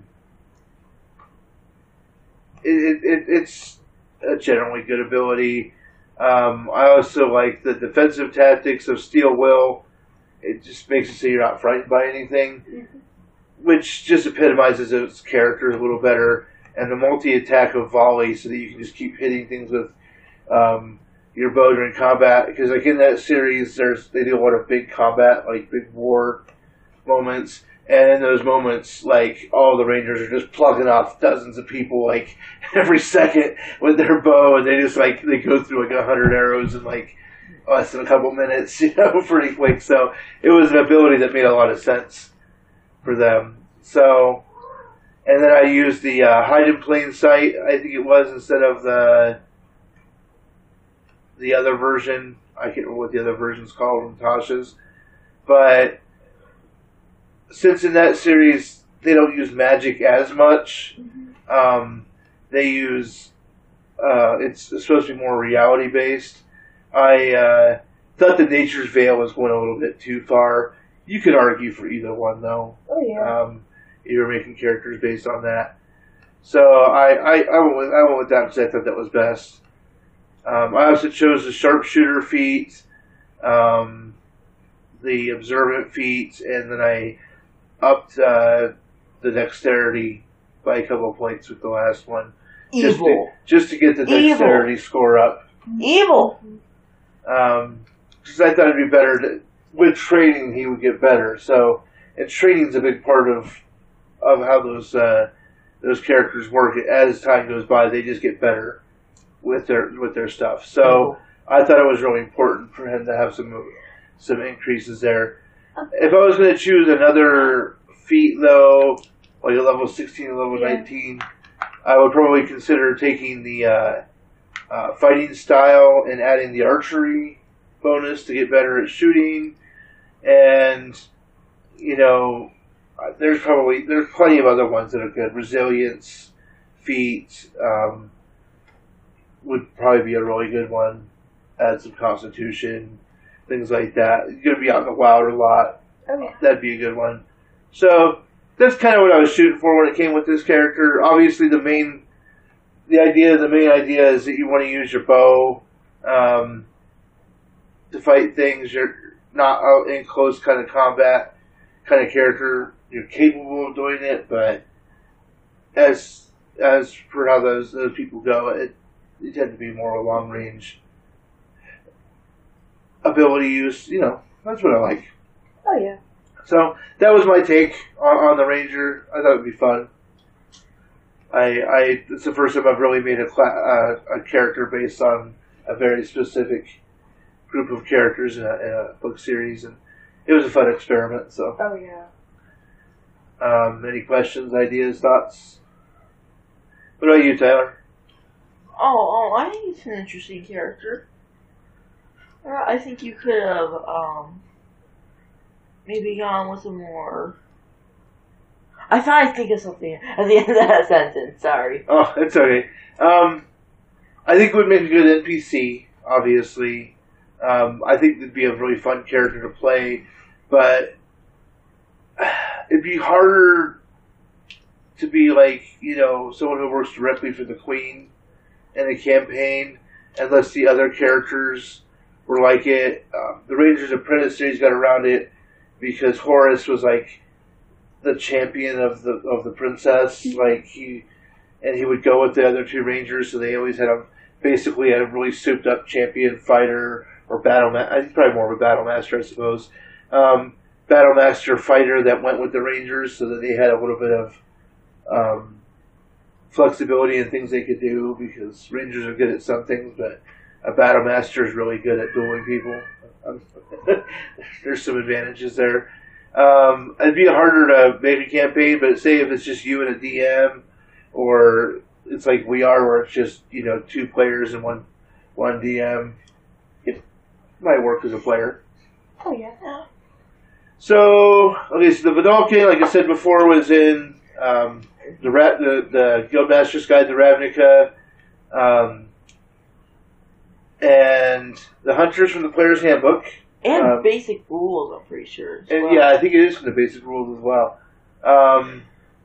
it, it it's a generally good ability. Um, I also like the defensive tactics of Steel Will. It just makes it so you're not frightened by anything, mm-hmm. which just epitomizes its character a little better. And the multi-attack of Volley, so that you can just keep hitting things with um, your bow during combat. Because like in that series, there's they do a lot of big combat, like big war moments. And in those moments, like, all the Rangers are just plugging off dozens of people, like, every second with their bow, and they just, like, they go through, like, a hundred arrows in, like, less than a couple minutes, you know, pretty quick. So it was an ability that made a lot of sense for them. So, and then I used the uh, hide in plain sight, I think it was, instead of the the other version. I can't remember what the other version's called from Tasha's. But since in that series they don't use magic as much, mm-hmm. um, they use, uh, it's supposed to be more reality based. I uh, thought the Nature's Veil was going a little bit too far. You could argue for either one though. Oh yeah. Um, you were making characters based on that. So I, I, I, went, with, I went with that because I thought that was best. Um, I also chose the Sharpshooter feat, um, the Observant feat, and then I upped uh, the Dexterity by a couple of points with the last one. Evil. Just to, just to get the Dexterity Evil. score up. Evil! Um, because I thought it'd be better to, with training he would get better. So, and training's a big part of of how those uh, those characters work. As time goes by, they just get better with their with their stuff. So oh. I thought it was really important for him to have some some increases there. If I was going to choose another feat though, like a level sixteen and level yeah. nineteen, I would probably consider taking the uh, uh, fighting style and adding the archery bonus to get better at shooting. And you know, there's probably there's plenty of other ones that are good. Resilience feat. Um, would probably be a really good one. Add some constitution, things like that. You're going to be out in the wild a lot. Oh, yeah. That'd be a good one. So that's kind of what I was shooting for when it came with this character. Obviously, the main, the idea, the main idea is that you want to use your bow um, to fight things. You're not out in close kind of combat kind of character. You're capable of doing it, but as as for how those those people go, it they tend to be more long range ability use. You know, that's what I like. Oh yeah. So that was my take on, on the Ranger. I thought it'd be fun. I, I it's the first time I've really made a, cla- uh, a character based on a very specific group of characters in a, in a book series, and it was a fun experiment. So. Oh yeah. Um, any questions, ideas, thoughts? What about you, Tyler? Oh, oh, I think it's an interesting character. Uh, I think you could have, um, maybe gone with a more... I thought I'd think of something at the end of that sentence, sorry. Oh, it's okay. Um, I think it would make a good N P C, obviously. Um, I think it'd be a really fun character to play, but it'd be harder to be like, you know, someone who works directly for the Queen in a campaign, unless the other characters were like it. Um, the Ranger's Apprentice series got around it because Horace was like the champion of the of the princess, like he, and he would go with the other two Rangers, so they always had a basically had a really souped up champion fighter or battle ma- I think probably more of a battle master, I suppose. Um, battle master fighter that went with the Rangers, so that they had a little bit of um, flexibility and things they could do, because Rangers are good at some things, but a battle master is really good at dueling people. Um, there's some advantages there. Um, it'd be harder to make a campaign, but say if it's just you and a D M, or it's like we are, where it's just, you know, two players and one one D M, it might work as a player. Oh yeah. So, okay, so the Vidalkin, like I said before, was in um, the, Ra- the the Guildmaster's Guide to Ravnica, um, and the Hunters from the Player's Handbook. And um, basic rules, I'm pretty sure. And well. yeah, I think it is from the basic rules as well. Um,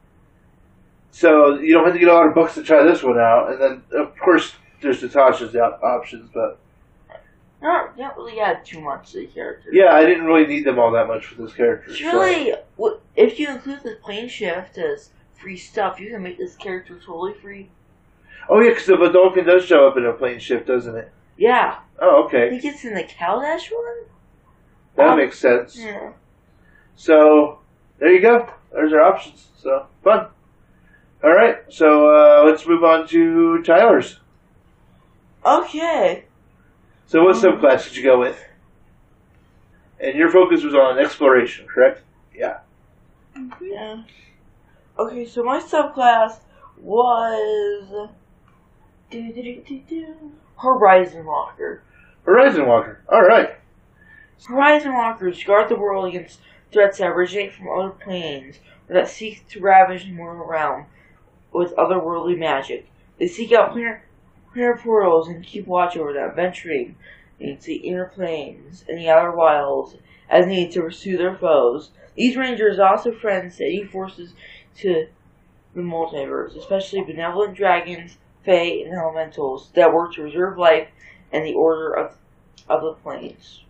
so you don't have to get a lot of books to try this one out. And then, of course, there's Natasha's op- options, but... Not, not really add too much to the character. Yeah, I didn't really need them all that much for this character. It's really... So. If you include the plane shift as free stuff, you can make this character totally free. Oh yeah, because the Vidalkin does show up in a plane shift, doesn't it? Yeah. Oh, okay. I think it's in the Kaladesh one? That um, makes sense. Yeah. So, there you go. There's our options. So, fun. Alright, so uh, let's move on to Tyler's. Okay. So what subclass did you go with? And your focus was on exploration, correct? Yeah. Yeah. Okay, so my subclass was do, do, do, do, do, Horizon Walker. Horizon Walker. All right. Horizon Walkers guard the world against threats that originate from other planes or that seek to ravage the mortal realm with otherworldly magic. They seek out planar, planar portals and keep watch over them, venturing into the inner planes and the outer wilds as needed to pursue their foes. These rangers also friend steady forces to the multiverse, especially benevolent dragons, fae, and elementals that work to preserve life and the order of of the planes.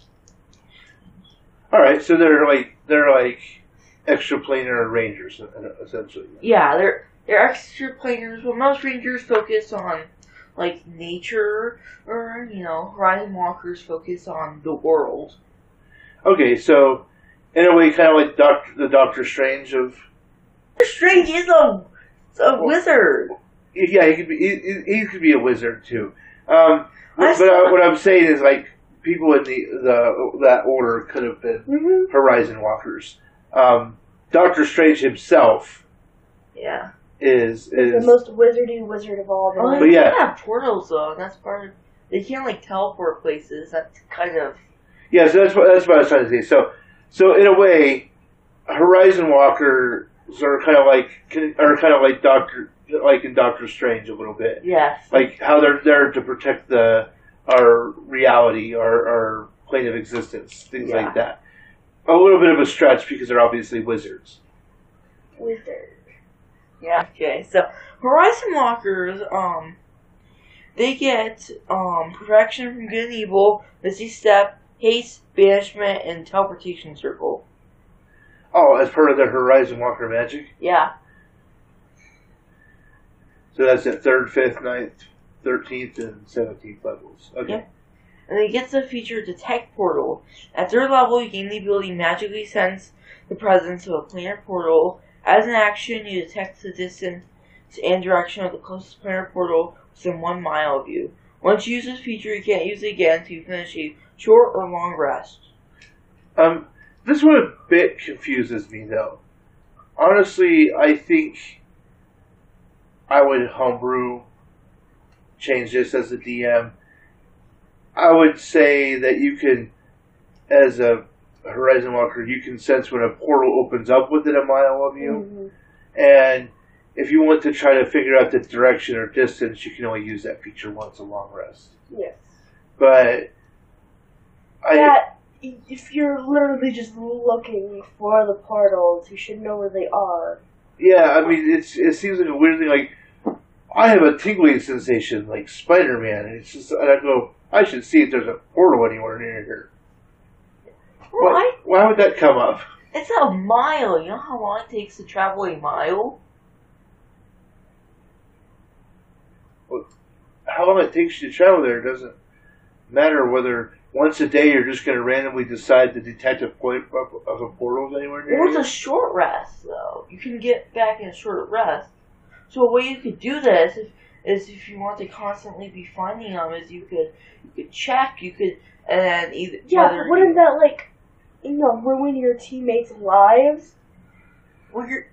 All right, so they're like they're like extraplanar rangers, essentially. Yeah, they're they're extraplanars, but most rangers focus on like nature, or you know, Horizon Walkers focus on the world. Okay, so in a way, kind of like Doctor the Doctor Strange of. Strange is a, a wizard. Yeah, he could be. He, he could be a wizard too. Um, but but I, what I'm saying is, like, people in the the that order could have been mm-hmm. Horizon Walkers. Um, Doctor Strange himself. Yeah. Is is the most wizardy wizard of all. Oh, but they yeah, have portals though. And that's part of. They can't like teleport places. That's kind of. Yeah, so that's what that's what I was trying to say. So so in a way, Horizon Walkers are kind of like are kind of like Doctor like in Doctor Strange a little bit. Yes. Like how they're there to protect the our reality, our our plane of existence, things Yeah. like that. A little bit of a stretch because they're obviously wizards. Wizard. Yeah. Okay. So Horizon Walkers, um, they get um protection from good and evil, Misty Step, haste, banishment, and teleportation circle. Oh, as part of their Horizon Walker magic? Yeah. So that's at third, fifth, ninth, thirteenth, and seventeenth levels. Okay. Yep. And it gets the feature Detect Portal. At third level, you gain the ability to magically sense the presence of a planar portal. As an action, you detect the distance and direction of the closest planar portal within one mile of you. Once you use this feature, you can't use it again until you finish a short or long rest. Um, this one a bit confuses me, though. Honestly, I think I would homebrew change this as a D M. I would say that you can, as a Horizon Walker, you can sense when a portal opens up within a mile of you. Mm-hmm. And if you want to try to figure out the direction or distance, you can only use that feature once a long rest. Yes. But I, that if you're literally just looking for the portals, you should know where they are. yeah, I mean, it's it seems like a weird thing. Like, I have a tingling sensation like Spider-Man, and it's just, and I go, I should see if there's a portal anywhere near here. Well, why, I, why would that come up? it's a mile. You know how long it takes to travel a mile? How long it takes you to travel there doesn't matter whether once a day you're just going to randomly decide to detect a point of, of a portal anywhere near Or it's you. a short rest, though. You can get back in a short rest. So a way you could do this is, is if you want to constantly be finding them, is you could you could check, you could, and then either Yeah, whether but wouldn't that like, you know, ruin your teammates' lives? well, you're,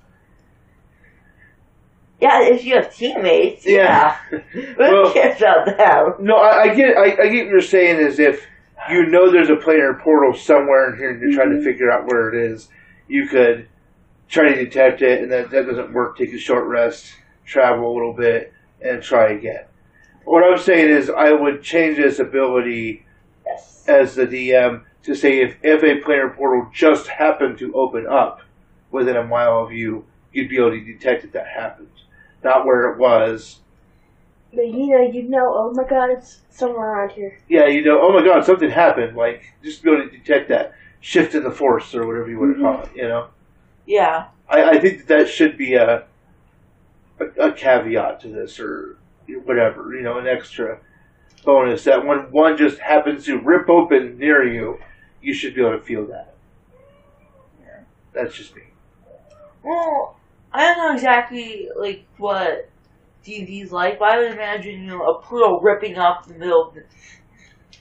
yeah, if you have teammates, yeah. Yeah. Who Well, cares about them? No, I, I get I, I get what you're saying is if you know there's a planar portal somewhere in here and you're trying to figure out where it is, you could try to detect it, and then that doesn't work, take a short rest, travel a little bit, and try again. What I'm saying is I would change this ability Yes. as the D M to say if, if a planar portal just happened to open up within a mile of you, you'd be able to detect that that happened. Not where it was. But you know, you know, oh my god, it's somewhere around here. Yeah, you know, oh my god, something happened. Like, just be able to detect that shift in the force or whatever you want to Mm-hmm. call it, you know? Yeah. I, I think that, that should be a, a a caveat to this or whatever, you know, an extra bonus that when one just happens to rip open near you, you should be able to feel that. Yeah. That's just me. Well, I don't know exactly like what D and D's like, but I would imagine, you know, a portal ripping up the middle of the,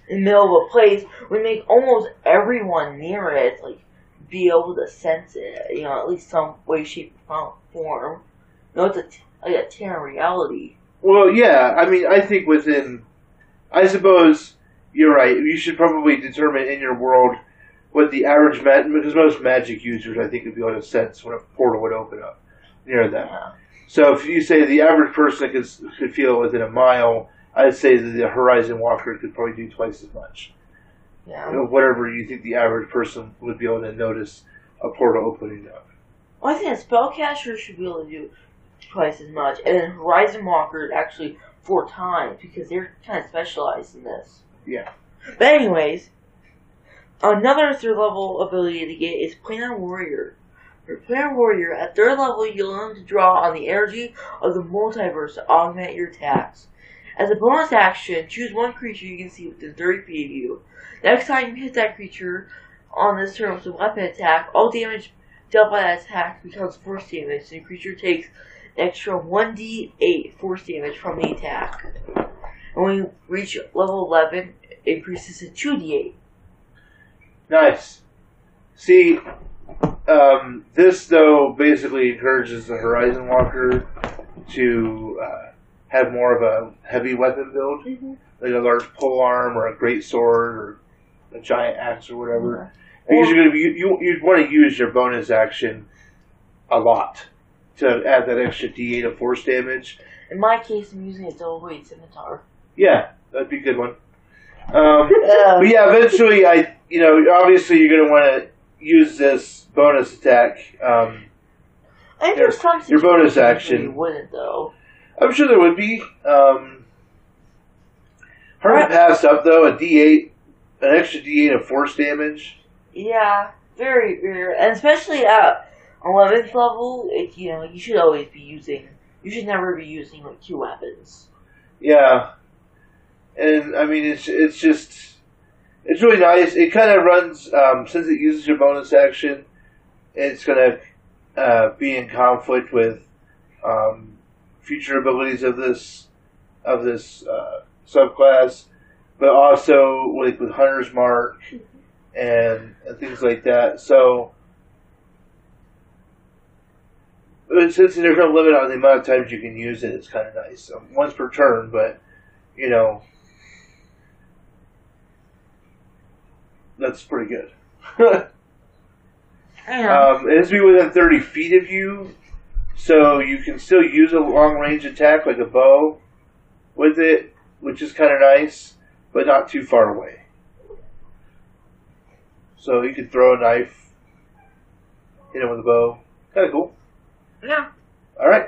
in the middle of a place would make almost everyone near it like be able to sense it, you know, at least some way, shape, or form. You know, it's a, t- like a tear reality. Well, yeah, I mean, I think within, I suppose you're right. You should probably determine in your world what the average mag, because most magic users, I think, would be able to sense when a portal would open up near them. Yeah. So if you say the average person could could feel it within a mile, I'd say that the Horizon Walker could probably do twice as much. Yeah. You know, whatever you think the average person would be able to notice a portal opening up. Well, I think a spellcaster should be able to do twice as much, and then Horizon Walker actually four times because they're kind of specialized in this. Yeah. But anyways, another third level ability to get is Planar Warrior. For Planar Warrior, at third level, you learn to draw on the energy of the multiverse to augment your attacks. As a bonus action, choose one creature you can see within thirty feet of you. Next time you hit that creature on this turn with a weapon attack, all damage dealt by that attack becomes force damage, and the creature takes an extra one d eight force damage from the attack. And when you reach level eleven, it increases to two d eight. Nice. See, um, this, though, basically encourages the Horizon Walker to uh, have more of a heavy weapon build, mm-hmm. like a large polearm or a great sword or a giant axe or whatever. Mm-hmm. Because you're gonna be, you you want to use your bonus action a lot to add that extra d eight of force damage. In my case, I'm using a double weight scimitar. Yeah, that'd be a good one. Um, but yeah, eventually, I you know obviously you're gonna want to use this bonus attack. Um, I think there's some your bonus action. You wouldn't though. I'm sure there would be. Um, hard to pass up though. A d eight, an extra d eight of force damage. Yeah, very rare, and especially at eleventh level, it, you know, you should always be using. You should never be using like two weapons. Yeah, and I mean it's it's just it's really nice. It kind of runs um, since it uses your bonus action. It's gonna uh, be in conflict with um, future abilities of this of this uh, subclass, but also like with Hunter's Mark. And, and things like that. So, since there's no limit on the amount of times you can use it, it's kind of nice. Um, once per turn, but, you know, that's pretty good. um, it has to be within thirty feet of you, so you can still use a long-range attack like a bow with it, which is kind of nice, but not too far away. So you could throw a knife, hit him with a bow. Kind of cool. Yeah. Alright.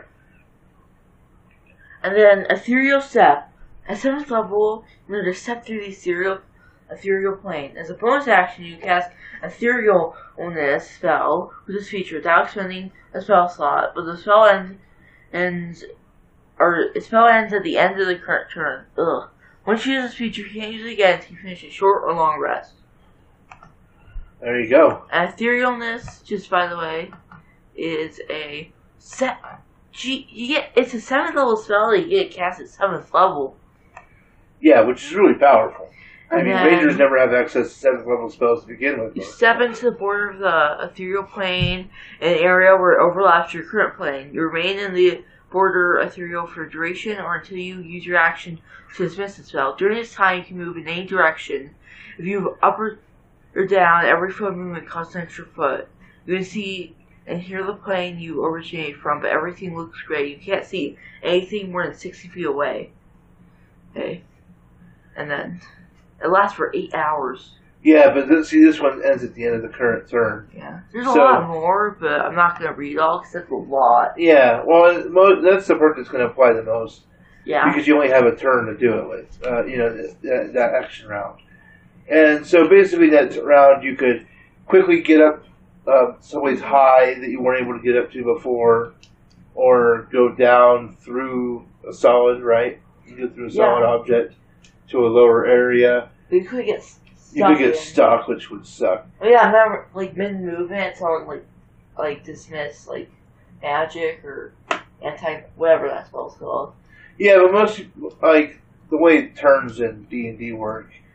And then Ethereal Step. At seventh level, you need to step through the ethereal, ethereal plane. As a bonus action, you cast Etherealness spell with this feature without expending a spell slot, but the spell ends, ends or the spell ends at the end of the current turn. Ugh. Once you use this feature, you can't use it again until you finish a short or long rest. There you go. Etherealness, just by the way, is a set. Gee, you get it's a seventh level spell that you get cast at seventh level. Yeah, which is really powerful. I And mean, then- Rangers never have access to seventh level spells to begin with. You step into the border of the ethereal plane, an area where it overlaps your current plane. You remain in the border ethereal for duration or until you use your action to dismiss the spell. During this time, you can move in any direction. If you move up or or down, every foot movement costs an extra foot. You can see and hear the plane you originated from, but everything looks great. You can't see anything more than sixty feet away. Okay. And then it lasts for eight hours. Yeah, but this, see, this one ends at the end of the current turn. Yeah. There's So- a lot more, but I'm not going to read all because that's a lot. Yeah, well, mo- that's the part that's going to apply the most. Yeah. Because you only have a turn to do it with, uh, you know, that, that action round. And so basically that round you could quickly get up uh, someplace high that you weren't able to get up to before, or go down through a solid, right? You go through a solid Yeah. object to a lower area. But you could get stuck. You could get in. stuck, which would suck. Oh, yeah, I remember, like, mid-movement, someone, like, like, dismiss, like, magic or anti, whatever that spell's called. Yeah, but most, like, the way turns in D and D work,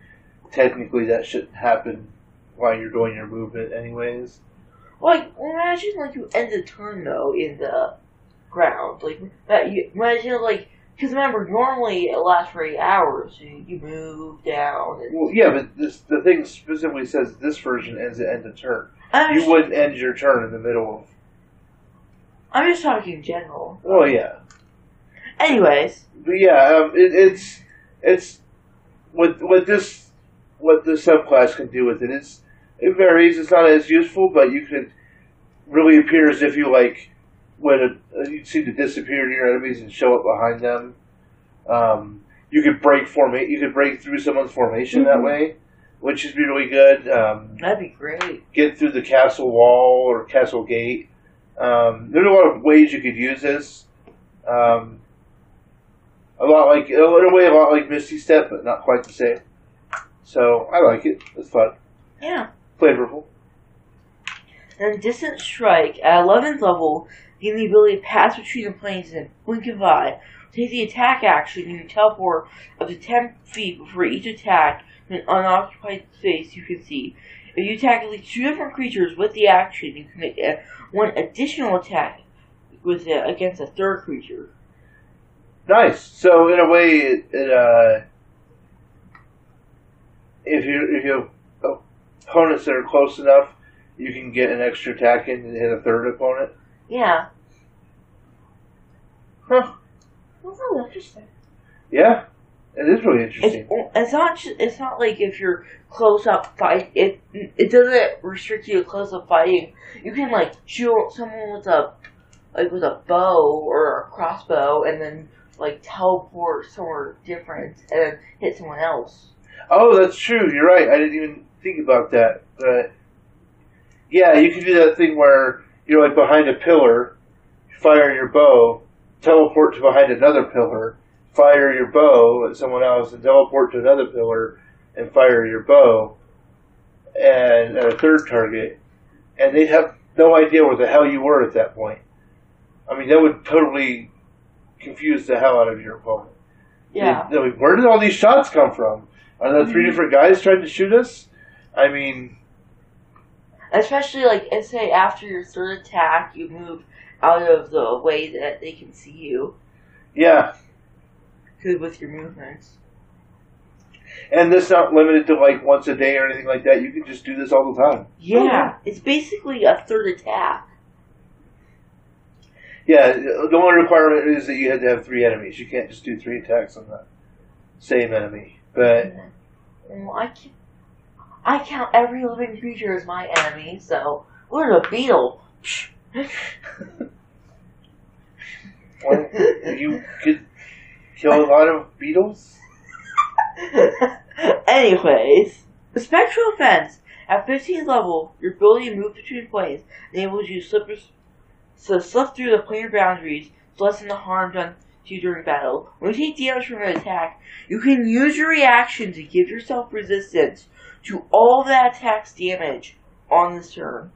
technically that shouldn't happen while you're doing your movement anyways. Like, imagine, like, you end the turn, though, in the ground. Like, that you, imagine, like, because remember, normally it lasts for eight hours. So you move down. And well, yeah, but this, the thing specifically says this version ends at end of turn. I'm You just, wouldn't end your turn in the middle of... I'm just talking in general. Well, yeah. Anyways. But yeah, um, it, it's... It's... What, what this... What this subclass can do with it is... It varies. It's not as useful, but you could really appear as if you, like... When a, you seem to disappear to your enemies and show up behind them. Um, you could break forma- You could break through someone's formation Mm-hmm. that way, which would be really good. Um, That'd be great. Get through the castle wall or castle gate. Um, there's a lot of ways you could use this. Um, a lot like in a way, a lot like Misty Step, but not quite the same. So I like it. It's fun, Yeah. flavorful. Then Distant Strike, at eleventh level, gain the ability to pass between the planes in a blink of an eye. Take the attack action, you can teleport up to ten feet before each attack in an unoccupied space you can see. If you attack at least two different creatures with the action, you can make a, one additional attack with it against a third creature. Nice. So in a way, it, it uh, if you if you have opponents that are close enough, you can get an extra attack in and hit a third opponent. Yeah. Huh. That sounds interesting. Yeah, it is really interesting. It's, it's not. Just, it's not like if you're close up fight. It it doesn't restrict you to close up fighting. You can like shoot someone with a like with a bow or a crossbow, and then like teleport somewhere different and then hit someone else. Oh, that's true. You're right. I didn't even think about that. But yeah, you can do that thing where you're like behind a pillar, fire your bow, teleport to behind another pillar, fire your bow at someone else, and teleport to another pillar and fire your bow and at a third target, and they'd have no idea where the hell you were at that point. I mean, that would totally confuse the hell out of your opponent. Yeah. They'd, they'd like, where did all these shots come from? Are there three Mhm. different guys trying to shoot us? I mean... Especially like, and say after your third attack, you move out of the way that they can see you. Yeah. Good with your movements. And this not limited to like once a day or anything like that. You can just do this all the time. Yeah, it's basically a third attack. Yeah, the only requirement is that you had to have three enemies. You can't just do three attacks on the same enemy. But Well, I can I count every living creature as my enemy, so we're a beetle. well, you could kill a lot of beetles. Anyways, the Spectral Fence. At fifteenth level, your ability to move between planes enables you to slip, to slip through the planar boundaries to lessen the harm done to you during battle. When you take damage from an attack, you can use your reaction to give yourself resistance to all that attack's damage on this turn.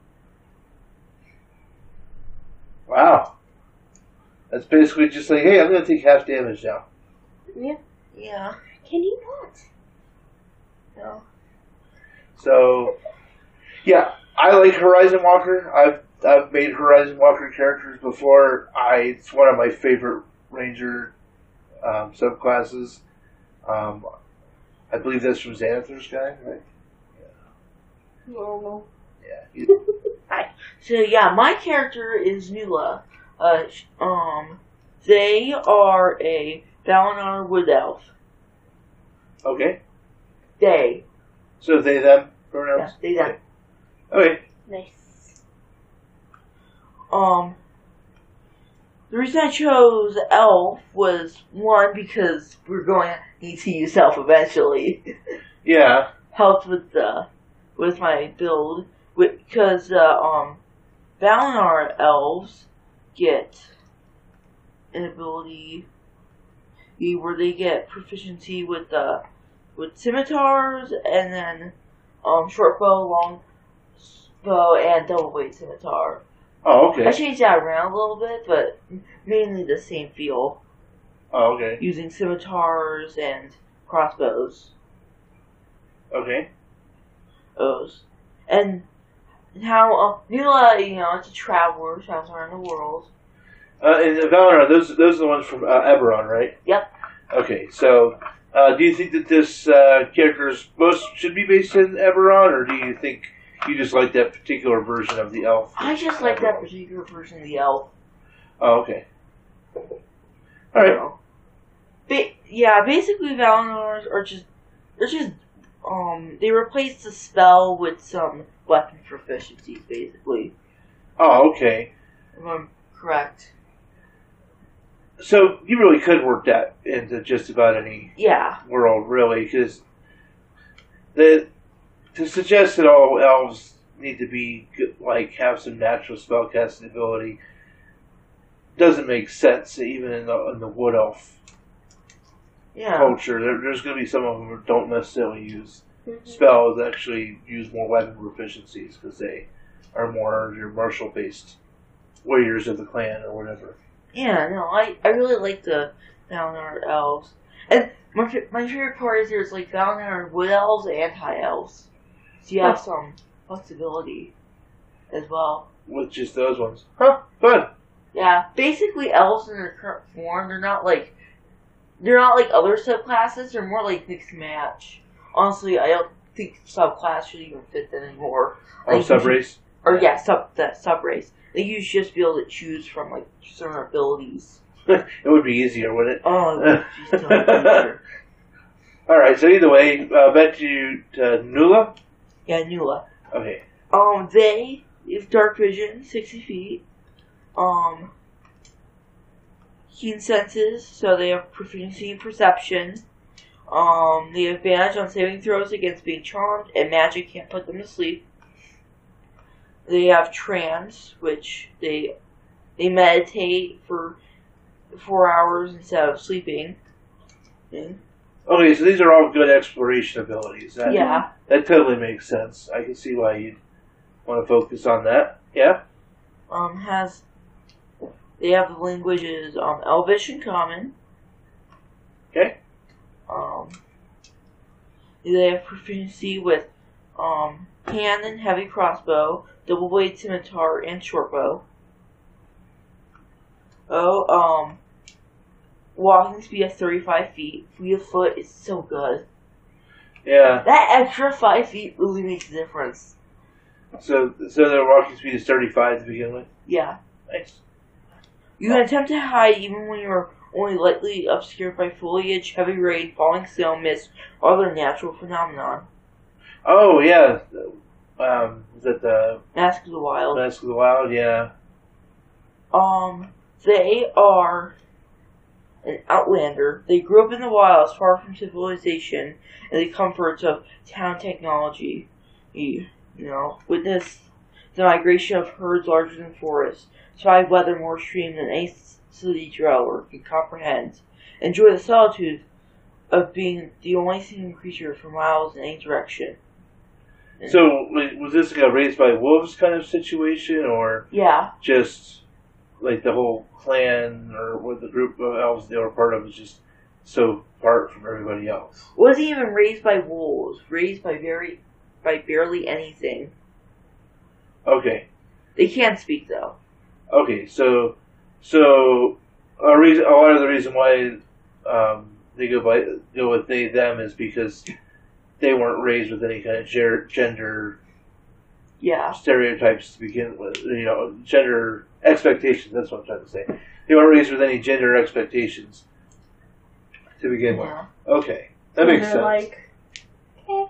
Wow. That's basically just like, hey, I'm going to take half damage now. Yeah. Yeah. Can you not? No. So, yeah, I like Horizon Walker. I've I've made Horizon Walker characters before. I it's one of my favorite Ranger um, subclasses. Um, I believe that's from Xanathar's guy, right? No. Yeah. You, Hi. So yeah, my character is Nula. Uh, sh- um, they are a Valinor Wood Elf. okay. They. So they them pronouns. Yeah, they them. Okay. Nice. Um, the reason I chose Elf was one because we're going to need to use Elf eventually. Yeah. Helped with the with my build because uh, um, Valinor elves get an ability where they get proficiency with uh, with scimitars and then um, short bow, long bow, and double blade scimitar. Oh, okay. I changed that around a little bit, but mainly the same feel. Oh, okay. Using scimitars and crossbows. Okay. Those. And how uh, Nula, you know, it's a traveler, travels around the world. Uh, and Valinor, those those are the ones from uh, Eberron, right? Yep. Okay, so uh, do you think that this uh, character's most should be based in Eberron, or do you think you just like that particular version of the elf? I just like that particular version of the elf. Oh, okay. All right. Ba- yeah, basically Valinors are just they're just um they replaced the spell with some weapon proficiencies, basically. Oh, okay. If I'm correct. So you really could work that into just about any Yeah. world, really, because the to suggest that all elves need to be good, like have some natural spellcasting ability doesn't make sense, even in the in the wood elf Yeah. culture. There, there's going to be some of them who don't necessarily use spells, actually use more weapon proficiencies because they are more your martial based warriors of the clan or whatever. Yeah, no, I, I really like the Valinor elves. And my, fa- my favorite part is there's like Valinor wood elves and high elves. So you have some flexibility as well. With just those ones. Huh, fun. Yeah, basically elves in their current form, they're not like, they're not like other subclasses, they're more like mixed match. Honestly, I don't think subclass should even fit them anymore. Oh, Like, subrace? Or yeah, sub that subrace. Like you should just be able to choose from like certain abilities. It would be easier, wouldn't it? Oh, it would be so much easier. Alright, so either way, uh, back to, you, to Nula? Yeah, Nula. Okay. Um, they have dark vision, sixty feet. Um, keen senses, so they have proficiency in perception. Um, they have advantage on saving throws against being charmed, and magic can't put them to sleep. They have trance, which they they meditate for four hours instead of sleeping. Okay, Okay, so these are all good exploration abilities. That, Yeah. That totally makes sense. I can see why you'd want to focus on that. Yeah? Um, has they have the languages um Elvish and Common. Okay. Um, they have proficiency with um hand and heavy crossbow, double blade scimitar, and short bow. Oh, um, walking speed of thirty-five feet. Fleet of foot is so good. Yeah. That extra five feet really makes a difference. So, so their walking speed is thirty-five to begin with? Yeah. Nice. You can attempt to hide even when you're only lightly obscured by foliage, heavy rain, falling snow, mist, or other natural phenomenon. Oh, yeah. Um, is that the Mask of the Wild? Mask of the Wild, yeah. Um, they are an outlander. They grew up in the wilds, far from civilization and the comforts of town technology. You, you know, witness the migration of herds larger than forests, survive weather more extreme than any city dweller can comprehend, enjoy the solitude of being the only singing creature for miles in any direction. So, was this like a raised by wolves kind of situation, or Yeah. just like the whole clan or what the group of elves they were part of was just so apart from everybody else? Wasn't even raised by wolves, raised by very, by barely anything. Okay. They can speak though. Okay, so so a reason, a lot of the reason why um, they go by go with they them is because they weren't raised with any kind of ger- gender Yeah. stereotypes to begin with. You know, gender expectations. That's what I'm trying to say. They weren't raised with any gender expectations to begin Yeah. with. Okay, that And makes they're sense. like, eh.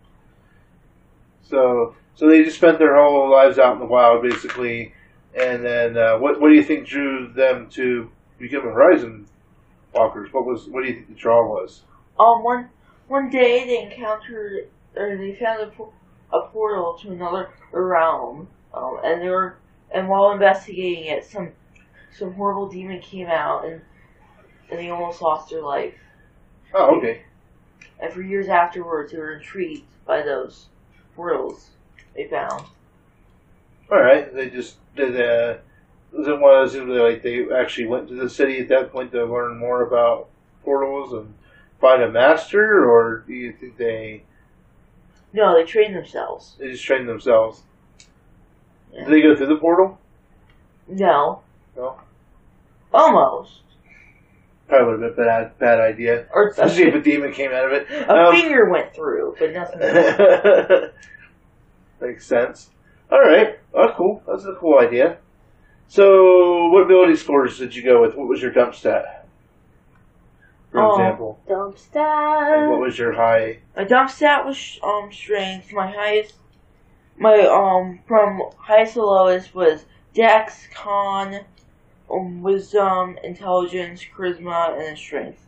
So so they just spent their whole lives out in the wild, basically. And then, uh, what what do you think drew them to become Horizon Walkers? What was what do you think the draw was? Um, one one day they encountered, or they found a, po- a portal to another realm. Um, and they were, and while investigating it, some some horrible demon came out, and and they almost lost their life. Oh, okay. And for years afterwards, they were intrigued by those portals they found. All right, they just did. Uh, was it one of those where, like they actually went to the city at that point to learn more about portals and find a master, or do you think they No, they train themselves. They just train themselves. Yeah. Do they go through the portal? No. No. Almost. Probably would have been a bad, bad idea. Or Especially if a demon came out of it. A Um, finger went through, but nothing else. Makes sense. Alright. Oh, cool. That's a cool idea. So, what ability scores did you go with? What was your dump stat? For Oh, example. Dump And stat. what was your high? My dump stat was um strength. My highest, my um from highest to lowest was Dex, Con, um, Wisdom, Intelligence, Charisma, and then Strength.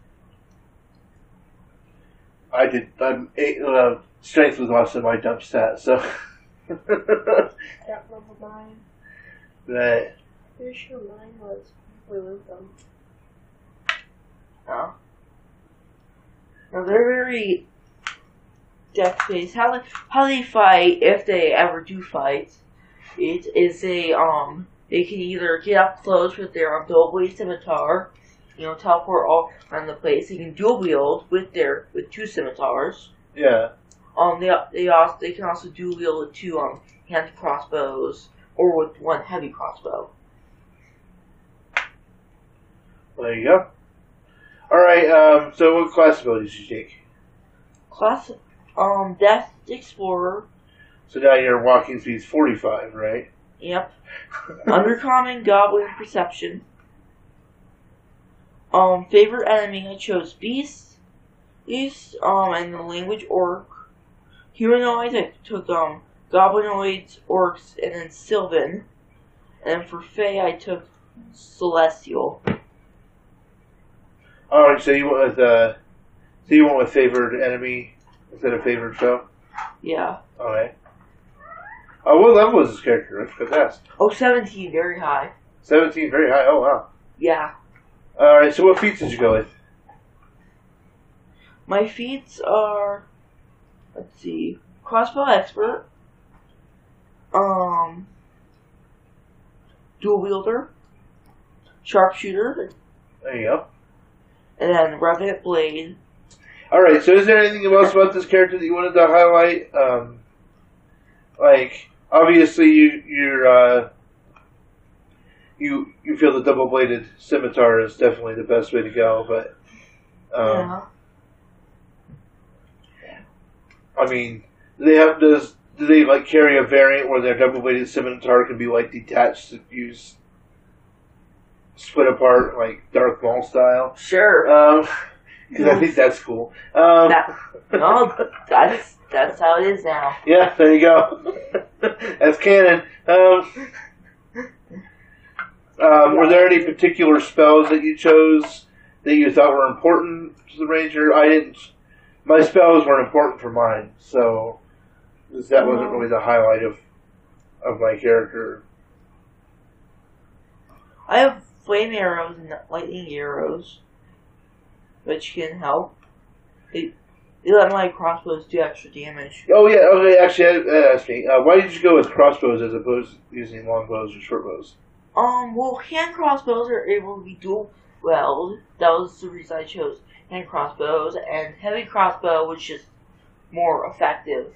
I did. Um, eight, uh, strength was also my dump stat, so. That level nine. Right. Pretty sure mine was wisdom. Oh. No, they're very dex based. How they how they fight, if they ever do fight, it is a um they can either get up close with their um, dual blade scimitar, you know, teleport all around the place. They can dual wield with their with two scimitars. Yeah. Um, they they also they can also dual wield with two um hand crossbows or with one heavy crossbow. There you go. Alright, um, so what class abilities did you take? Class, um, Death Explorer. So now your walking speed's forty-five, right? Yep. Undercommon, Goblin, Perception. Um, favorite enemy, I chose Beast. Beast, um, and the language Orc. Humanoids, I took, um, Goblinoids, Orcs, and then Sylvan. And for Fae, I took Celestial. Alright, so you went with, uh, so you went with favored enemy instead of favored foe? Yeah. Alright. Oh, what level is this character? I forgot to ask. Oh, seventeen, very high. seventeen, very high. Oh, wow. Yeah. Alright, so what feats did you go with? My feats are, let's see, Crossbow Expert, um, Dual Wielder, Sharpshooter, There you go. and then Revenant Blade. Alright, so is there anything else about this character that you wanted to highlight? Um, like, obviously you, you're, uh, you, you feel the double-bladed scimitar is definitely the best way to go, but, um, Yeah. I mean, do they have, does, do they, like, carry a variant where their double-bladed scimitar can be, like, detached to use, split apart, like, Darth Maul style? Sure. Um, because I think that's cool. Um, That, no, that's, that's how it is now. Yeah, there you go. That's canon. Um, um, were there any particular spells that you chose that you thought were important to the ranger? I didn't. My spells weren't important for mine, so that wasn't really the highlight of of my character. I have flame arrows and lightning arrows, which can help. They, they let my crossbows do extra damage. Oh yeah, okay. Actually, that asked me. Uh, why did you go with crossbows as opposed to using longbows or shortbows? Um, well, hand crossbows are able to be dual weld. That was the reason I chose hand crossbows, and heavy crossbow was just more effective.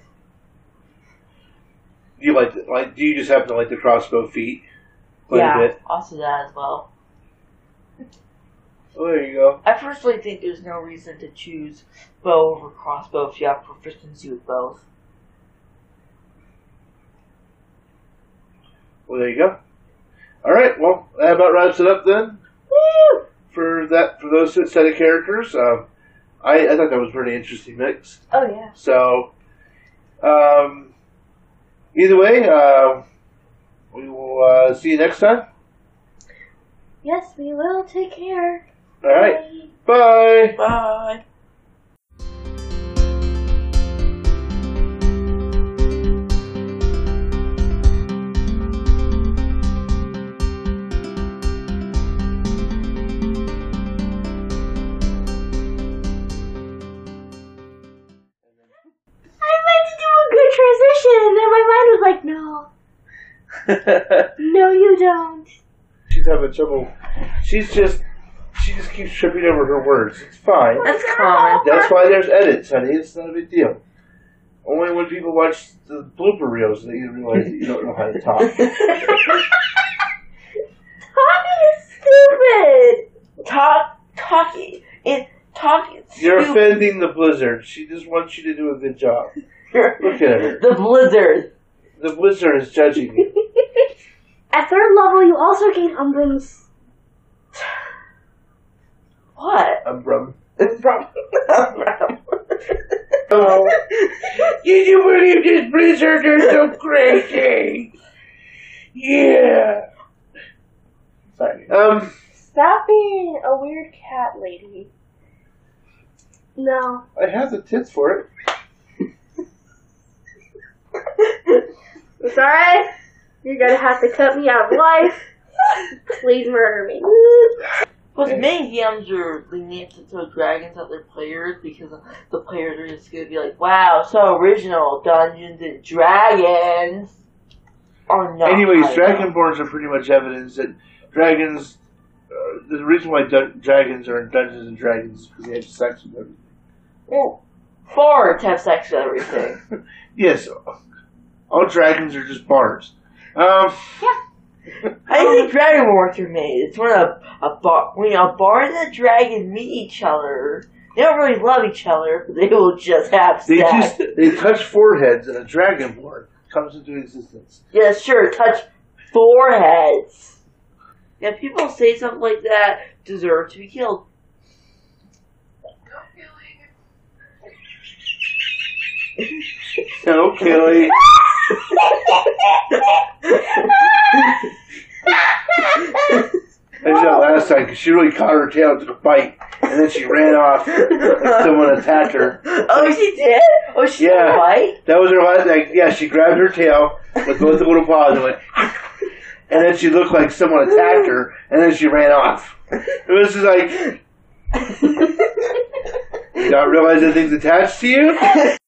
Do you like, the, like? Do you just happen to like the crossbow feat quite yeah, a bit? also that as well. Oh, there you go. I personally think there's no reason to choose bow over crossbow if you have proficiency with both. Well, there you go. All right. Well, that about wraps it up then. Woo! For that, for those set of characters, um, I, I thought that was a pretty interesting mix. Oh yeah. So, um, either way, uh, we will uh, see you next time. Yes, we will. Take care. All right. Bye. Bye. Transition, and then my mind was like, no, no, you don't. She's having trouble. She's just, she just keeps tripping over her words. It's fine. That's common. That's why there's edits, honey. It's not a big deal. Only when people watch the blooper reels and they realize that you don't know how to talk. Talking is stupid. Talk, talking, it talking. You're stupid. offending the Blizzard. She just wants you to do a good job. Look at her. The Blizzard. The Blizzard is judging you. At third level, you also gain Umbrum's. What? Umbrum. Umbrum. Umbrum. Oh. Did you believe this Blizzard is so crazy? Yeah. Sorry. Um. Stop being a weird cat lady. No. I have the tits for it. It's alright. You're gonna have to cut me out of life. Please murder me. But many D Ms are lenient to throw dragons at their players because the players are just gonna be like, wow, so original, Dungeons and Dragons are not. Anyways, Dragonborns are pretty much evidence that dragons, uh, the reason why dun- dragons are in Dungeons and Dragons is because they have sex with everything. Well, bards have sex with everything. Yes, all dragons are just bards. Um, yeah. How do you think Dragonborns are made? It's when a, a, bar, when a bard and a dragon meet each other. They don't really love each other, but they will just have they sex. just they touch foreheads and a dragonborn comes into existence. Yeah, sure, touch foreheads. Yeah, people say something like that deserve to be killed. No killing. I did that last time because she really caught her tail to the bite, and then she ran off like someone attacked her. Oh, she did? Oh, she yeah, did bite? That was her last. Like, yeah, she grabbed her tail with both the little paws and went, and then she looked like someone attacked her, and then she ran off. It was just like, you don't realize that things attached to you?